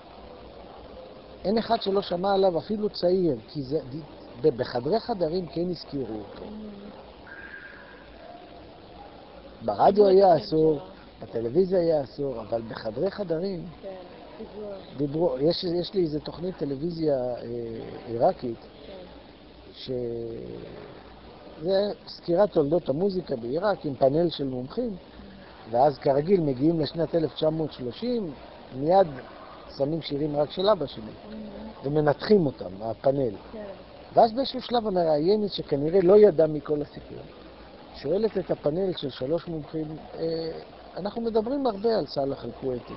אין אחד שלא שמע עליו, אפילו צעיר, כי זה, בחדרי חדרים כן הזכירו אותו. ברדיו היה אסור, בטלוויזיה היה אסור, אבל בחדרי חדרים דיברו. יש לי איזו תוכנית טלוויזיה עיראקית, שזה סקירת תולדות המוזיקה בעיראק עם פאנל של מומחים, ואז כרגיל מגיעים לשנת 1930, מיד שמים שירים רק של אבא שלי, ומנתחים אותם, הפאנל. ואז באיזשהו שלב המראיינת, שכנראה לא ידע מכל הסיפור, שואלת את הפאנל של 3 מומחים, אנחנו מדברים הרבה על סאלח אל-כוויתי.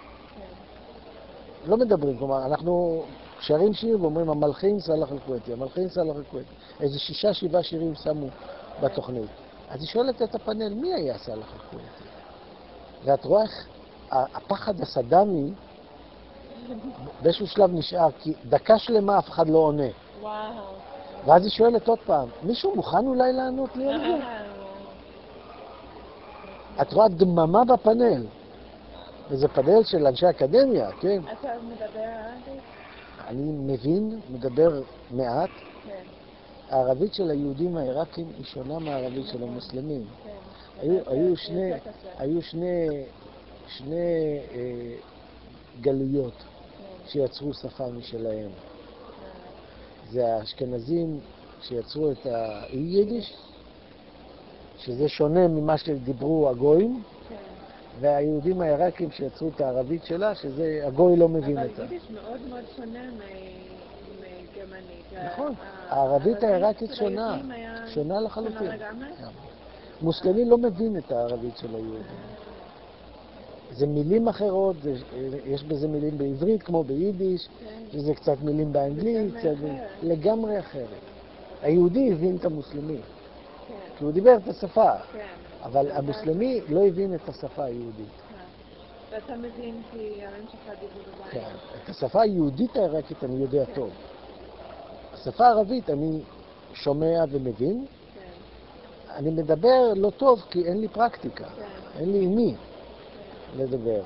לא מדברים, כלומר, אנחנו שרים שיר ואומרים, המלחין סאלח אל-כוויתי, המלחין סאלח אל-כוויתי. איזה 6-7 שירים שמו בתוכנית. אז היא שואלת את הפאנל, מי היה סאלח אל-כוויתי? ואת רואה איך הפחד הסדאמי באיזשהו שלב נשאר, כי דקה שלמה אף אחד לא עונה. וואו. ואז היא שואלת עוד פעם, מישהו מוכן אולי לענות לי על זה? את רואה דממה בפאנל. וזה פאנל של אנשי אקדמיה, כן? אתה מדבר ערבית? אני מבין, מדבר מעט. כן. הערבית של היהודים העיראקים היא שונה מהערבית של המוסלמים. כן. היו שני גלויות שיצרו שפה משלהם. זה האשכנזים שיצרו את היידיש, שזה שונה ממה שדיברו הגויים, והיהודים העיראקים שיצרו את הערבית שלה, שזה הגוי לא מבין אותה. אבל יידיש מאוד מאוד שונה מגרמנית. נכון, הערבית העיראקית שונה לחלוטין. מוסלמי לא מבין את הערבית של היהודים. זה מילים אחרות, יש בזה מילים בעברית כמו ביידיש, וזה קצת מילים באנגלית, לגמרי אחרת. היהודי הבין את המוסלמי, כי הוא דיבר את השפה, אבל המוסלמי לא הבין את השפה היהודית. ואתה מבין כי הרים שלך דיברו בבית. כן, את השפה היהודית העיראקית אני יודע טוב. השפה הערבית אני שומע ומבין, אני מדבר לא טוב כי אין לי פרקטיקה, אין לי עם מי לדבר.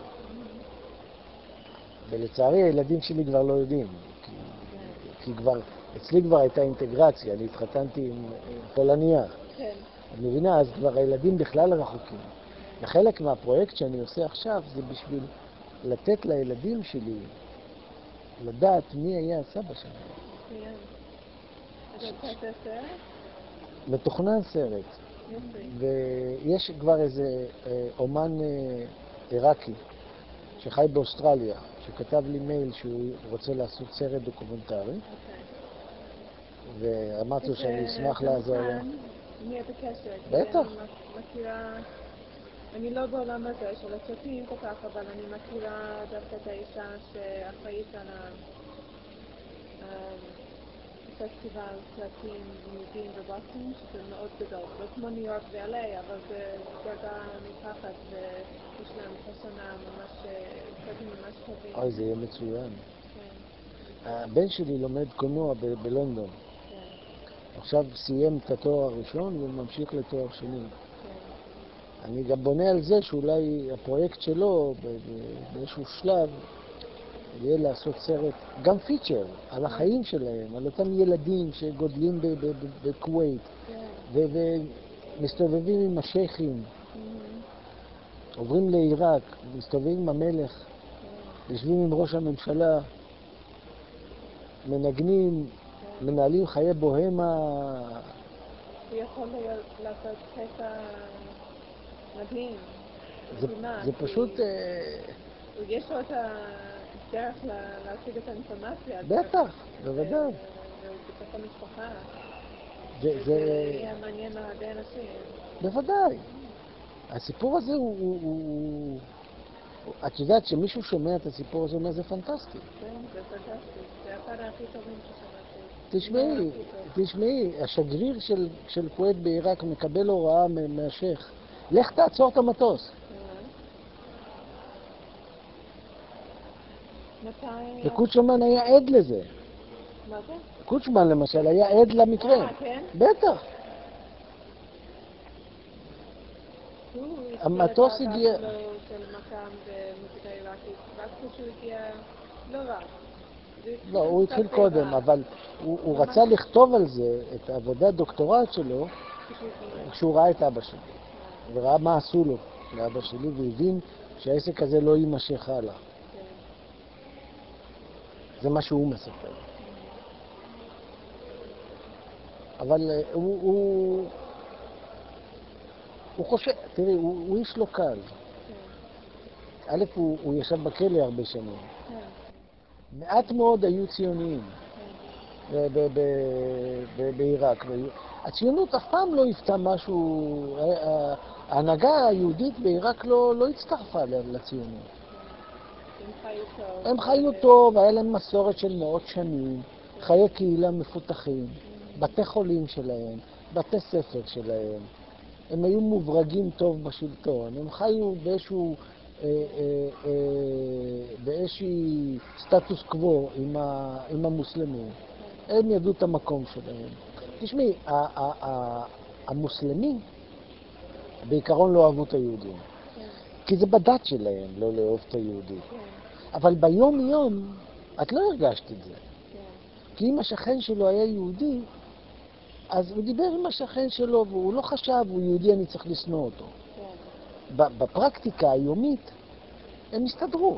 ולצערי הילדים שלי כבר לא יודעים, כי כבר, אצלי כבר הייתה אינטגרציה, אני התחתנתי עם פולניה. את מבינה, אז כבר הילדים בכלל רחוקים. וחלק מהפרויקט שאני עושה עכשיו זה בשביל לתת לילדים שלי לדעת מי היה הסבא שלהם. אתה רוצה סרט? מתוכנן סרט. ויש כבר איזה אומן עיראקי שחי באוסטרליה, שכתב לי מייל שהוא רוצה לעשות סרט דוקומנטרי, ואמרתי לו שאני אשמח לעזור לו. מי את הקשר? בטח. אני לא בעולם הזה של הסרטים כל כך, אבל אני מכירה דווקא את האישה שאחראית על פסטיבל סרטים יהודים בבוסטון, שזה מאוד גדול. לא כמו ניו יורק ו-LA, אבל זה דרגה מתחת, ויש להם פרסונה ממש, סרטים ממש טובים. אוי, זה יהיה מצוין. הבן שלי לומד קולנוע בלונדון. עכשיו סיים את התואר הראשון וממשיך לתואר שני. אני גם בונה על זה שאולי הפרויקט שלו באיזשהו שלב יהיה לעשות סרט, גם פיצ'ר, על החיים שלהם, על אותם ילדים שגודלים בכווית ומסתובבים עם השייכים, עוברים לעיראק, מסתובבים עם המלך, יושבים עם ראש הממשלה, מנגנים, מנהלים חיי בוהמה יכול לעשות קטע מדהים. זה פשוט... יש לו את הדרך להשיג את האינפורמציה. בטח, בוודאי. בתוך המשפחה. זה יהיה מעניין להרבה אנשים. בוודאי. הסיפור הזה הוא... את יודעת שמישהו שומע את הסיפור הזה, אומר, זה פנטסטי. כן, זה פנטסטי. זה אחד הכי טובים ששמעתי. תשמעי, השגריר של כווית בעיראק מקבל הוראה מהשייך. לך תעצור את המטוס. וקוצ'מן היה עד לזה. מה זה? קוצ'מן למשל היה עד למקרה. כן? בטח. המטוס הגיע... של מקם במוזיקה עיראקית, רק כשהוא הגיע לא רע. לא, הוא התחיל קודם, אבל הוא רצה לכתוב על זה את העבודת דוקטורט שלו כשהוא ראה את אבא שלי. וראה מה עשו לו לאבא שלי, והבין שהעסק הזה לא יימשך הלאה. זה מה שהוא מספר. אבל הוא חושב, תראי, הוא איש לא קל. א', הוא ישב בכלא הרבה שנים. מעט מאוד היו ציוניים בעיראק. הציונות אף פעם לא הפתה משהו, ההנהגה היהודית בעיראק לא הצטרפה לציונות. הם חיו טוב, היה להם מסורת של מאות שנים, חיי קהילה מפותחים, בתי חולים שלהם, בתי ספר שלהם. הם היו מוברגים טוב בשלטון, הם חיו באיזשהי סטטוס קוו עם המוסלמים. הם ידעו את המקום שלהם. תשמעי, המוסלמים בעיקרון לא אהבו את היהודים. כי זה בדת שלהם לא לאהוב את היהודים. אבל ביום יום את לא הרגשת את זה. כי אם השכן שלו היה יהודי, אז הוא דיבר עם השכן שלו, והוא לא חשב, הוא יהודי, אני צריך לשנוא אותו. בפרקטיקה היומית, הם הסתדרו.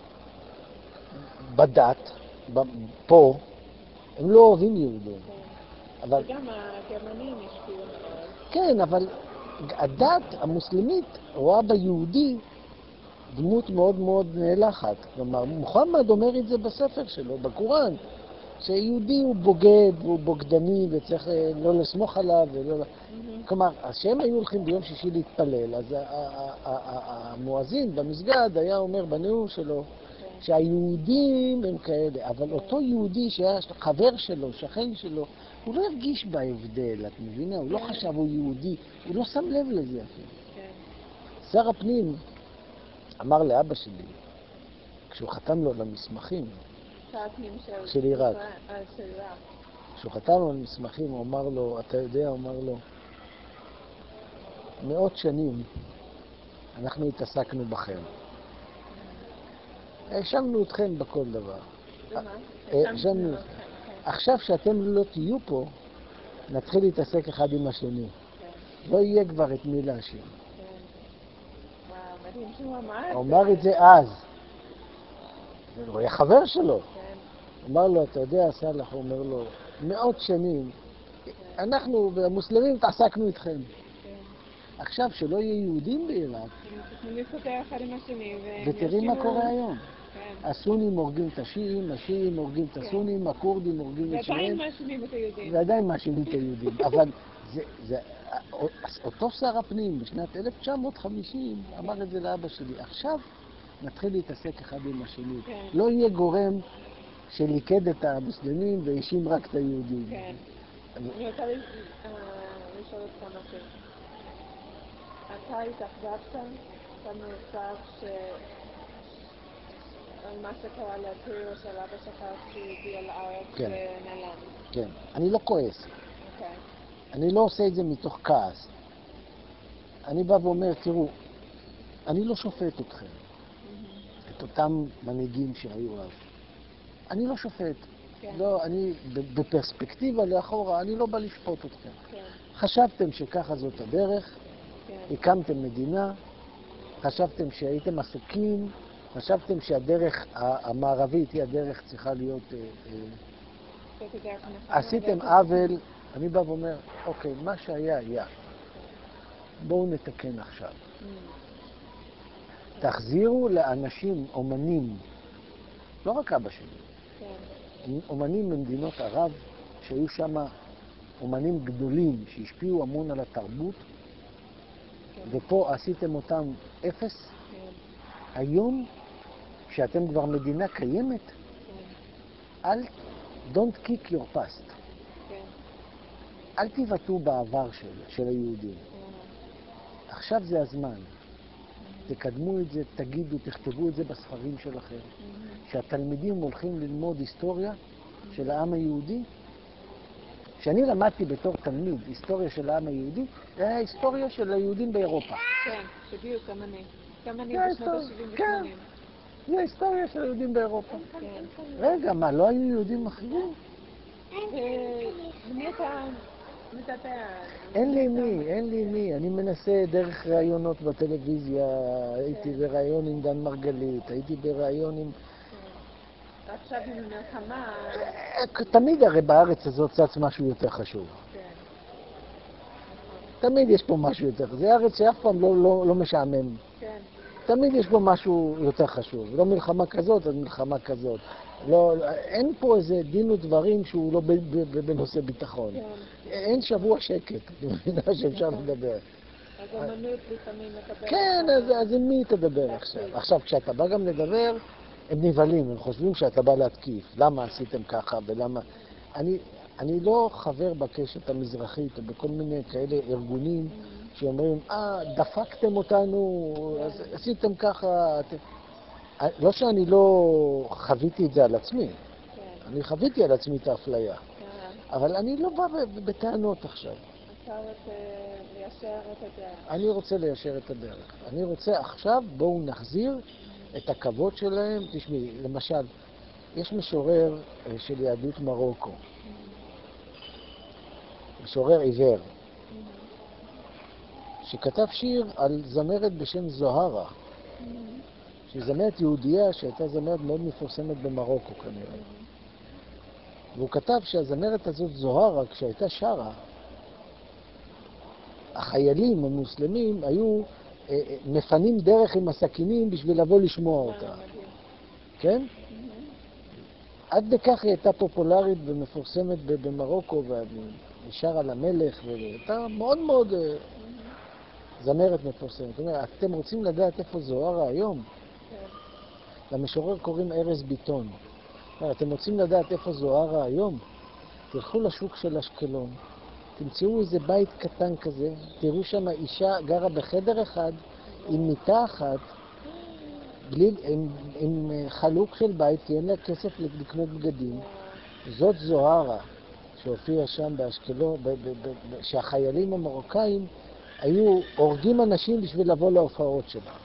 בדת, פה, הם לא אוהבים יהודים. וגם הגרמנים השפיעו. כן, אבל הדת המוסלמית רואה ביהודי דמות מאוד מאוד נאלחת. כלומר, מוחמד אומר את זה בספר שלו, בקוראן. שיהודי הוא בוגד, הוא בוגדני, וצריך לא לסמוך עליו, ולא... כלומר, כשהם היו הולכים ביום שישי להתפלל, אז המואזין במסגד היה אומר בנאום שלו, שהיהודים הם כאלה, אבל אותו יהודי שהיה חבר שלו, שכן שלו, הוא לא הרגיש בהבדל, את מבינה? הוא לא חשב הוא יהודי, הוא לא שם לב לזה אפילו. שר הפנים אמר לאבא שלי, כשהוא חתם לו על המסמכים, של עיראק. כשהוא חתם על מסמכים, הוא אמר לו, אתה יודע, הוא אמר לו, מאות שנים אנחנו התעסקנו בכם. האשמנו אתכם בכל דבר. האשמנו אתכם. עכשיו שאתם לא תהיו פה, נתחיל להתעסק אחד עם השני. לא יהיה כבר את מי להאשים. הוא אמר את זה אז. הוא היה חבר שלו. אמר לו, אתה יודע, סלח, הוא אומר לו, מאות שנים, אנחנו והמוסלמים התעסקנו איתכם. עכשיו שלא יהיו יהודים בעיראק, ותראי מה קורה היום. הסונים הורגים את השיעים, השיעים הורגים את הסונים, הכורדים הורגים את שיעים. ועדיין מאשימים את היהודים. אבל אותו שר הפנים בשנת 1950 אמר את זה לאבא שלי. עכשיו נתחיל להתעסק אחד עם השני. לא יהיה גורם שליקד את המוסלמים והאשים רק את היהודים. כן. אני רוצה לשאול אותך משהו. אתה התאכזבת במצב מה שקרה לטוריו של אבא שלך שהגיע לארץ ונעלם? כן. אני לא כועס. אוקיי. אני לא עושה את זה מתוך כעס. אני בא ואומר, תראו, אני לא שופט אתכם. את אותם מנהיגים שהיו אז. אני לא שופט. לא, אני בפרספקטיבה לאחורה, אני לא בא לשפוט אתכם. חשבתם שככה זאת הדרך, הקמתם מדינה, חשבתם שהייתם עסוקים, חשבתם שהדרך המערבית היא הדרך צריכה להיות... עשיתם עוול אני בא ואומר, אוקיי, מה שהיה היה. בואו נתקן עכשיו. תחזירו לאנשים, אומנים, לא רק אבא שלי, אומנים ממדינות ערב, שהיו שם אומנים גדולים שהשפיעו המון על התרבות, ופה עשיתם אותם אפס. היום, כשאתם כבר מדינה קיימת, don't kick your past. אל תיבטאו בעבר של היהודים. עכשיו זה הזמן. תקדמו את זה, תגידו, תכתבו את זה בספרים שלכם. שהתלמידים הולכים ללמוד היסטוריה של העם היהודי. כשאני למדתי בתור תלמיד היסטוריה של העם היהודי, זה היה היסטוריה של היהודים באירופה. כן, בדיוק, גם אני בשנות ה-70 כן, זה ההיסטוריה של היהודים באירופה. רגע, מה, לא היו יהודים אחרים? ומי אתה מדבר? אין לי מי. אני מנסה דרך ראיונות בטלוויזיה, הייתי בראיון עם דן מרגלית, הייתי בראיון עם... עכשיו עם המלחמה... תמיד הרי בארץ הזאת צץ משהו יותר חשוב. תמיד יש פה משהו יותר חשוב. זה ארץ שאף פעם לא משעמם. תמיד יש פה משהו יותר חשוב. לא מלחמה כזאת, אז מלחמה כזאת. אין פה איזה דין ודברים שהוא לא בנושא ביטחון. אין שבוע שקט, אני מבינה שאפשר לדבר. אז אמנות לפעמים מקבל... כן, אז עם מי תדבר עכשיו? עכשיו, כשאתה בא גם לדבר, הם נבהלים, הם חושבים שאתה בא להתקיף. למה עשיתם ככה ולמה... אני לא חבר בקשת המזרחית או בכל מיני כאלה ארגונים שאומרים, דפקתם אותנו, אז עשיתם ככה... לא שאני לא חוויתי את זה על עצמי. אני חוויתי על עצמי את האפליה. אבל אני לא בא בטענות עכשיו. אתה רוצה ליישר את הדרך. אני רוצה ליישר את הדרך. אני רוצה עכשיו, בואו נחזיר את הכבוד שלהם. תשמעי, למשל, יש משורר של יהדות מרוקו. משורר עיוור. שכתב שיר על זמרת בשם זוהרה. שהיא זמרת יהודייה שהייתה זמרת מאוד מפורסמת במרוקו כנראה. והוא כתב שהזמרת הזאת זוהרה, כשהייתה שרה, החיילים המוסלמים היו מפנים דרך עם הסכינים בשביל לבוא לשמוע אותה. כן? עד בכך היא הייתה פופולרית ומפורסמת במרוקו, ושרה למלך, והייתה מאוד מאוד זמרת מפורסמת. זאת אומרת, אתם רוצים לדעת איפה זוהרה היום? למשורר קוראים ארז ביטון. אתם רוצים לדעת איפה זוהרה היום? תלכו לשוק של אשקלון, תמצאו איזה בית קטן כזה, תראו שם אישה גרה בחדר אחד, עם מיטה אחת, עם חלוק של בית, כי אין לה כסף לקנות בגדים. זאת זוהרה, שהופיעה שם באשקלון, שהחיילים המרוקאים היו הורגים אנשים בשביל לבוא להופעות שלה.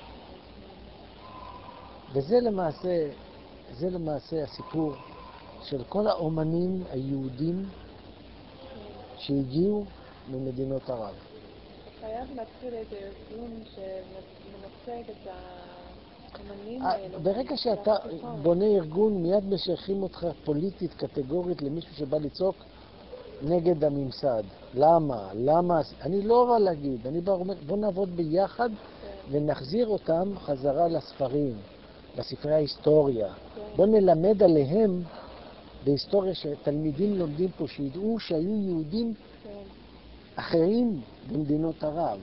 וזה למעשה הסיפור של כל האומנים היהודים שהגיעו ממדינות ערב. חייב להתחיל איזה ארגון שמנצג את האומנים האלו. ברגע שאתה בונה ארגון, מיד משייכים אותך פוליטית, קטגורית, למישהו שבא לצעוק נגד הממסד. למה? אני לא בא להגיד, אני בא ואומר, בוא נעבוד ביחד ונחזיר אותם חזרה לספרים. בספרי ההיסטוריה. בוא נלמד עליהם בהיסטוריה שתלמידים לומדים פה, שידעו שהיו יהודים אחרים במדינות ערב.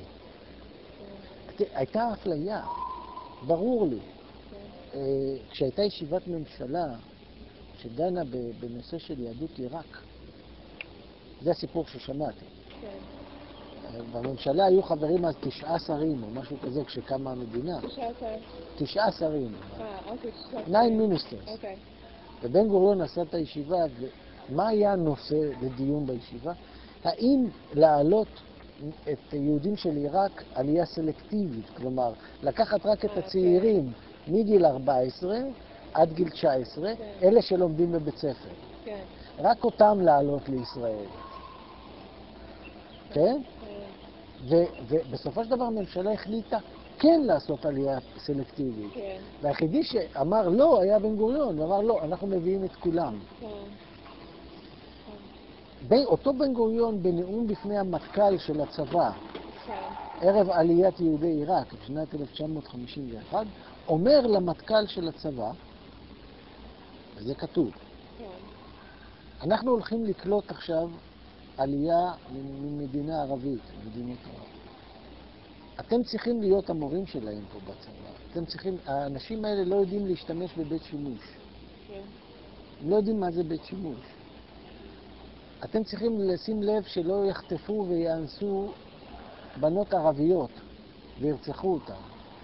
הייתה אפליה, ברור לי. כשהייתה ישיבת ממשלה שדנה בנושא של יהדות עיראק, זה הסיפור ששמעתי. בממשלה היו חברים אז 9 שרים או משהו כזה כשקמה המדינה. 9 שרים. 9 מיניסטרס. ובן גוריון עשה את הישיבה, ומה היה הנושא לדיון בישיבה? האם להעלות את יהודים של עיראק עלייה סלקטיבית, כלומר, לקחת רק את הצעירים מגיל 14 עד גיל 19, אלה שלומדים בבית ספר. רק אותם לעלות לישראל. כן? ובסופו של דבר הממשלה החליטה כן לעשות עלייה סלקטיבית. והיחידי שאמר לא היה בן גוריון, הוא אמר לא, אנחנו מביאים את כולם. אותו בן גוריון בנאום בפני המטכ"ל של הצבא, כן. ערב עליית יהודי עיראק בשנת 1951, אומר למטכ"ל של הצבא, וזה כתוב, כן. אנחנו הולכים לקלוט עכשיו עלייה ממדינה ערבית, מדינות ערב. אתם צריכים להיות המורים שלהם פה בצבא. האנשים האלה לא יודעים להשתמש בבית שימוש. כן. הם לא יודעים מה זה בית שימוש. אתם צריכים לשים לב שלא יחטפו ויאנסו בנות ערביות וירצחו אותן.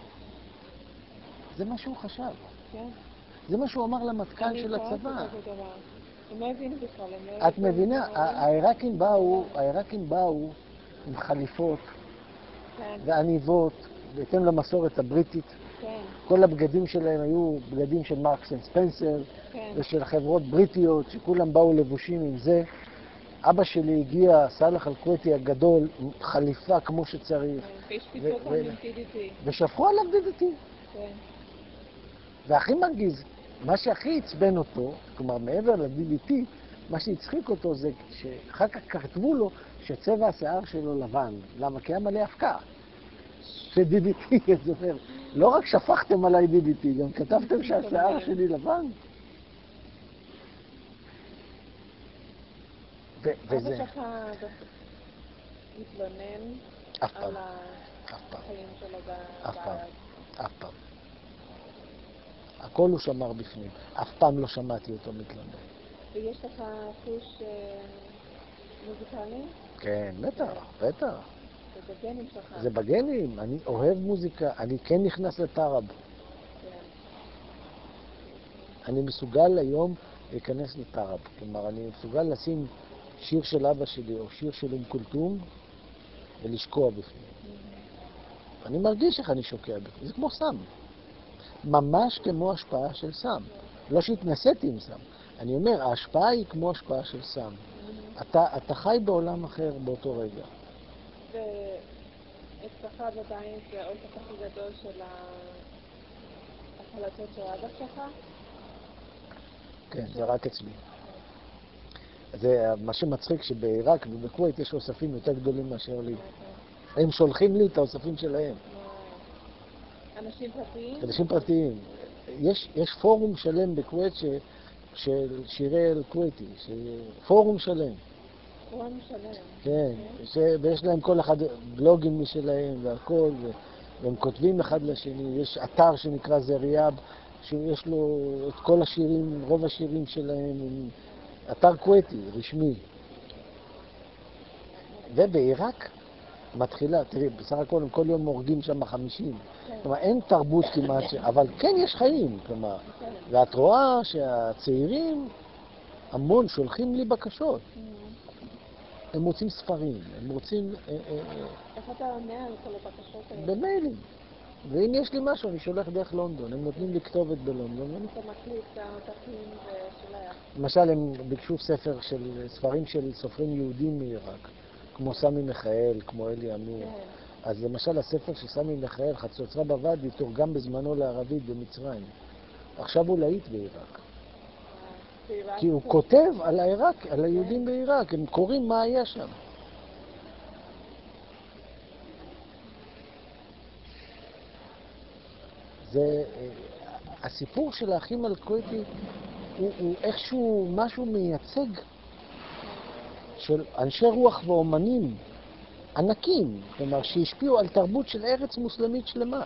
זה מה שהוא חשב. כן. זה מה שהוא אמר למטכ"ל של הצבא. הם לא הבינו בכלל. את מבינה, העיראקים באו עם חליפות ועניבות, בהתאם למסורת הבריטית. כן. כל הבגדים שלהם היו בגדים של מרקס אנד ספנסר, כן. ושל חברות בריטיות, שכולם באו לבושים עם זה. אבא שלי הגיע, סלאח אל-קוויטי הגדול, עם חליפה כמו שצריך. והשפיצו אותם עם DDT. ושפכו עליו DDT. כן. והכי מרגיז, מה שהכי עצבן אותו, כלומר מעבר ל-DDT, מה שהצחיק אותו זה שאחר כך כתבו לו שצבע השיער שלו לבן. למה? כי היה מלא אבקה. ש-DDT, זאת אומרת, לא רק שפכתם עליי DDT, גם כתבתם שהשיער שלי לבן. וזה... אבא שלך מתלונן על החיים שלו בארץ. אף פעם. הכל הוא שמר בפנים. אף פעם לא שמעתי אותו מתלונן. ויש לך חוש מוזיקלי? כן, בטח. זה בגנים שלך. זה בגנים. אני אוהב מוזיקה. אני כן נכנס לטרב. כן. אני מסוגל היום להיכנס לטרב. כלומר, אני מסוגל לשים שיר של אבא שלי או שיר של כולתום ולשקוע בפנים. אני מרגיש איך אני שוקע בפנים. זה כמו סם. ממש כמו השפעה של סם. לא שהתנסיתי עם סם. אני אומר, ההשפעה היא כמו השפעה של סם. אתה חי בעולם אחר באותו רגע. ואצלך בבית זה האוסף הכי גדול של ההקלטות של אבא שלך? כן, זה רק אצלי. זה מה שמצחיק שבעיראק ובכווית יש אוספים יותר גדולים מאשר לי. הם שולחים לי את האוספים שלהם. אנשים פרטיים? אנשים פרטיים. יש פורום שלם בכווית של שירי אל-כוויתי, פורום שלם. פורום שלם. כן, ויש להם כל אחד בלוגים משלהם והכל, והם כותבים אחד לשני. יש אתר שנקרא זריאב, שיש לו את כל השירים, רוב השירים שלהם, אתר כוויתי, רשמי. ובעיראק מתחילה, תראי, בסך הכל הם כל יום הורגים שם 50. כלומר, אין תרבות כמעט, אבל כן יש חיים, כלומר. ואת רואה שהצעירים המון שולחים לי בקשות. הם רוצים ספרים, הם רוצים... איך אתה עונה על כל הבקשות האלה? במיילים. ואם יש לי משהו, אני שולח דרך לונדון. הם נותנים לי כתובת בלונדון. אתה מקליט את העותקים ושולח. למשל, הם ביקשו ספרים של סופרים יהודים מעיראק, כמו סמי מיכאל, כמו אלי אמיר. אז למשל, הספר של סמי מיכאל, חצוצרה בוואדי, תורגם בזמנו לערבית במצרים. עכשיו הוא להיט בעיראק. כי הוא כותב על העיראק, על היהודים בעיראק, הם קוראים מה היה שם. זה, הסיפור של האחים אל-כוויתי הוא איכשהו משהו מייצג של אנשי רוח ואומנים ענקים, כלומר שהשפיעו על תרבות של ארץ מוסלמית שלמה.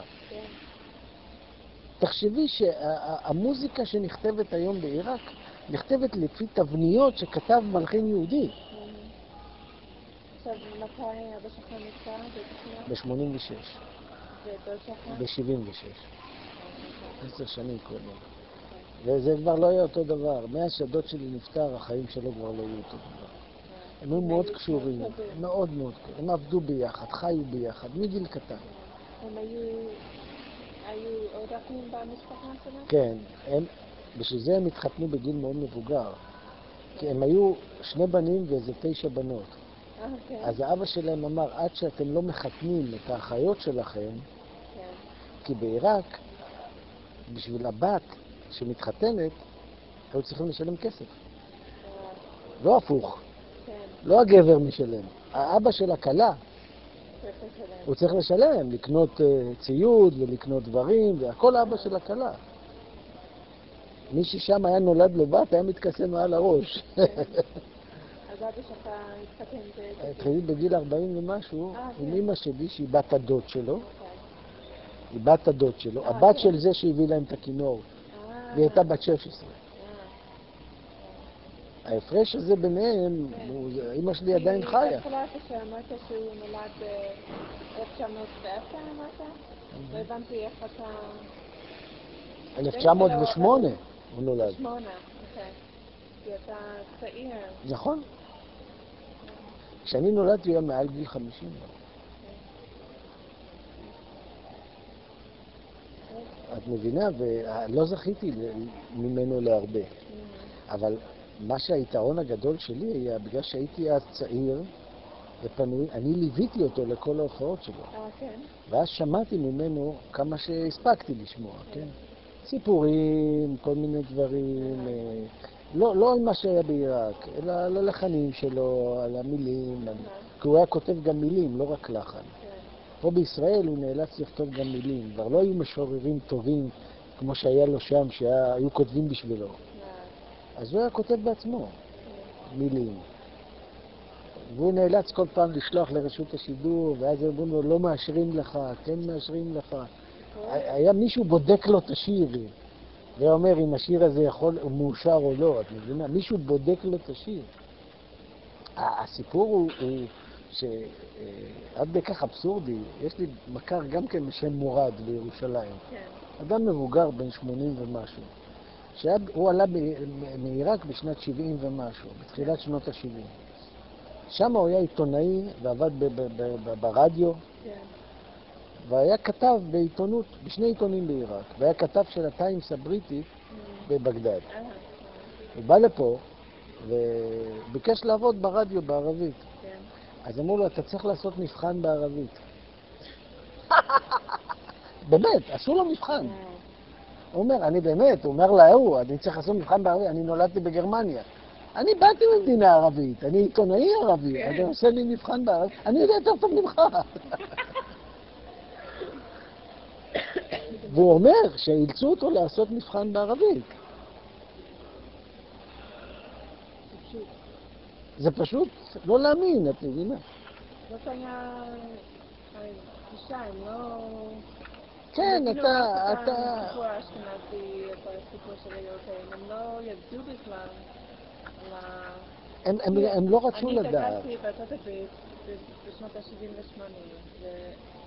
תחשבי שהמוזיקה שנכתבת היום בעיראק נכתבת לפי תבניות שכתב מלחין יהודי. עכשיו, מתי אבא שלך נפטר? ב-86. ודוד שלך? ב-76. 10 שנים קודם. וזה כבר לא היה אותו דבר. מאז שהדוד שלי נפטר, החיים שלו כבר לא היו אותו דבר. הם היו מאוד קשורים, מאוד מאוד קשורים. הם עבדו ביחד, חיו ביחד, מגיל קטן. הם היו עוד אחים במשפחה שלהם? כן, בשביל זה הם התחתנו בגיל מאוד מבוגר. כי הם היו 2 בנים ואיזה 9 בנות. אז האבא שלהם אמר, עד שאתם לא מחתנים את האחיות שלכם, כי בעיראק, בשביל הבת שמתחתנת, היו צריכים לשלם כסף. לא הפוך. לא הגבר משלם. האבא של הכלה, הוא צריך לשלם, לקנות ציוד ולקנות דברים, והכל אבא של הכלה. מי ששם היה נולד לו בת, היה מתקסם מעל הראש. אז אבא שלך התחתן התחיל בגיל 40 ומשהו, עם אמא שלי, שהיא בת הדוד שלו. היא בת הדוד שלו, הבת של זה שהביא להם את הכינור. והיא הייתה בת 16. ההפרש הזה ביניהם, אמא שלי עדיין חיה. בהתחלה כשאמרת שהוא נולד ב-1910, אמרת? לא הבנתי איך אתה... 1908 הוא נולד. 8, אוקיי. כי אתה צעיר. נכון. כשאני נולדתי הוא היה מעל גיל 50. את מבינה? ולא זכיתי ממנו להרבה. אבל מה שהיתרון הגדול שלי היה, בגלל שהייתי אז צעיר ופנוי, אני ליוויתי אותו לכל ההופעות שלו. כן. ואז שמעתי ממנו כמה שהספקתי לשמוע, כן? סיפורים, כל מיני דברים, לא על מה שהיה בעיראק, אלא על הלחנים שלו, על המילים, כי הוא היה כותב גם מילים, לא רק לחן. פה בישראל הוא נאלץ לכתוב גם מילים, כבר לא היו משוררים טובים כמו שהיה לו שם, שהיו כותבים בשבילו. אז הוא היה כותב בעצמו מילים. והוא נאלץ כל פעם לשלוח לרשות השידור, ואז אמרו לו, לא מאשרים לך, כן מאשרים לך. היה מישהו בודק לו את השיר, ואומר אם השיר הזה הוא מאושר או לא, את מבינה? מישהו בודק לו את השיר. הסיפור הוא שעד בכך אבסורדי, יש לי מכר גם כן בשם מורד בירושלים. אדם מבוגר בן 80 ומשהו. שהוא עלה מעיראק בשנת 70 ומשהו, בתחילת שנות ה-70. שם הוא היה עיתונאי ועבד ברדיו, והיה כתב בעיתונות, בשני עיתונים בעיראק, והיה כתב של הטיימס הבריטי בבגדד. הוא בא לפה וביקש לעבוד ברדיו בערבית. אז אמרו לו, אתה צריך לעשות מבחן בערבית. באמת, עשו לו מבחן. הוא אומר, אני באמת, הוא אומר להוא, אני צריך לעשות מבחן בערבית, אני נולדתי בגרמניה. אני באתי ממדינה ערבית, אני עיתונאי ערבי, אני עושה לי מבחן בערבית, אני יודע יותר טוב ממך. והוא אומר שאילצו אותו לעשות מבחן בערבית. זה פשוט לא להאמין, את מבינה. זאת היה אישה, הם לא... כן, אתה... הסיפור האשכנזי, את הסיפור של היהודים, הם לא ידעו בכלל על הם לא רצו לדעת. אני התגלתי בארצות הברית בשנות ה-78,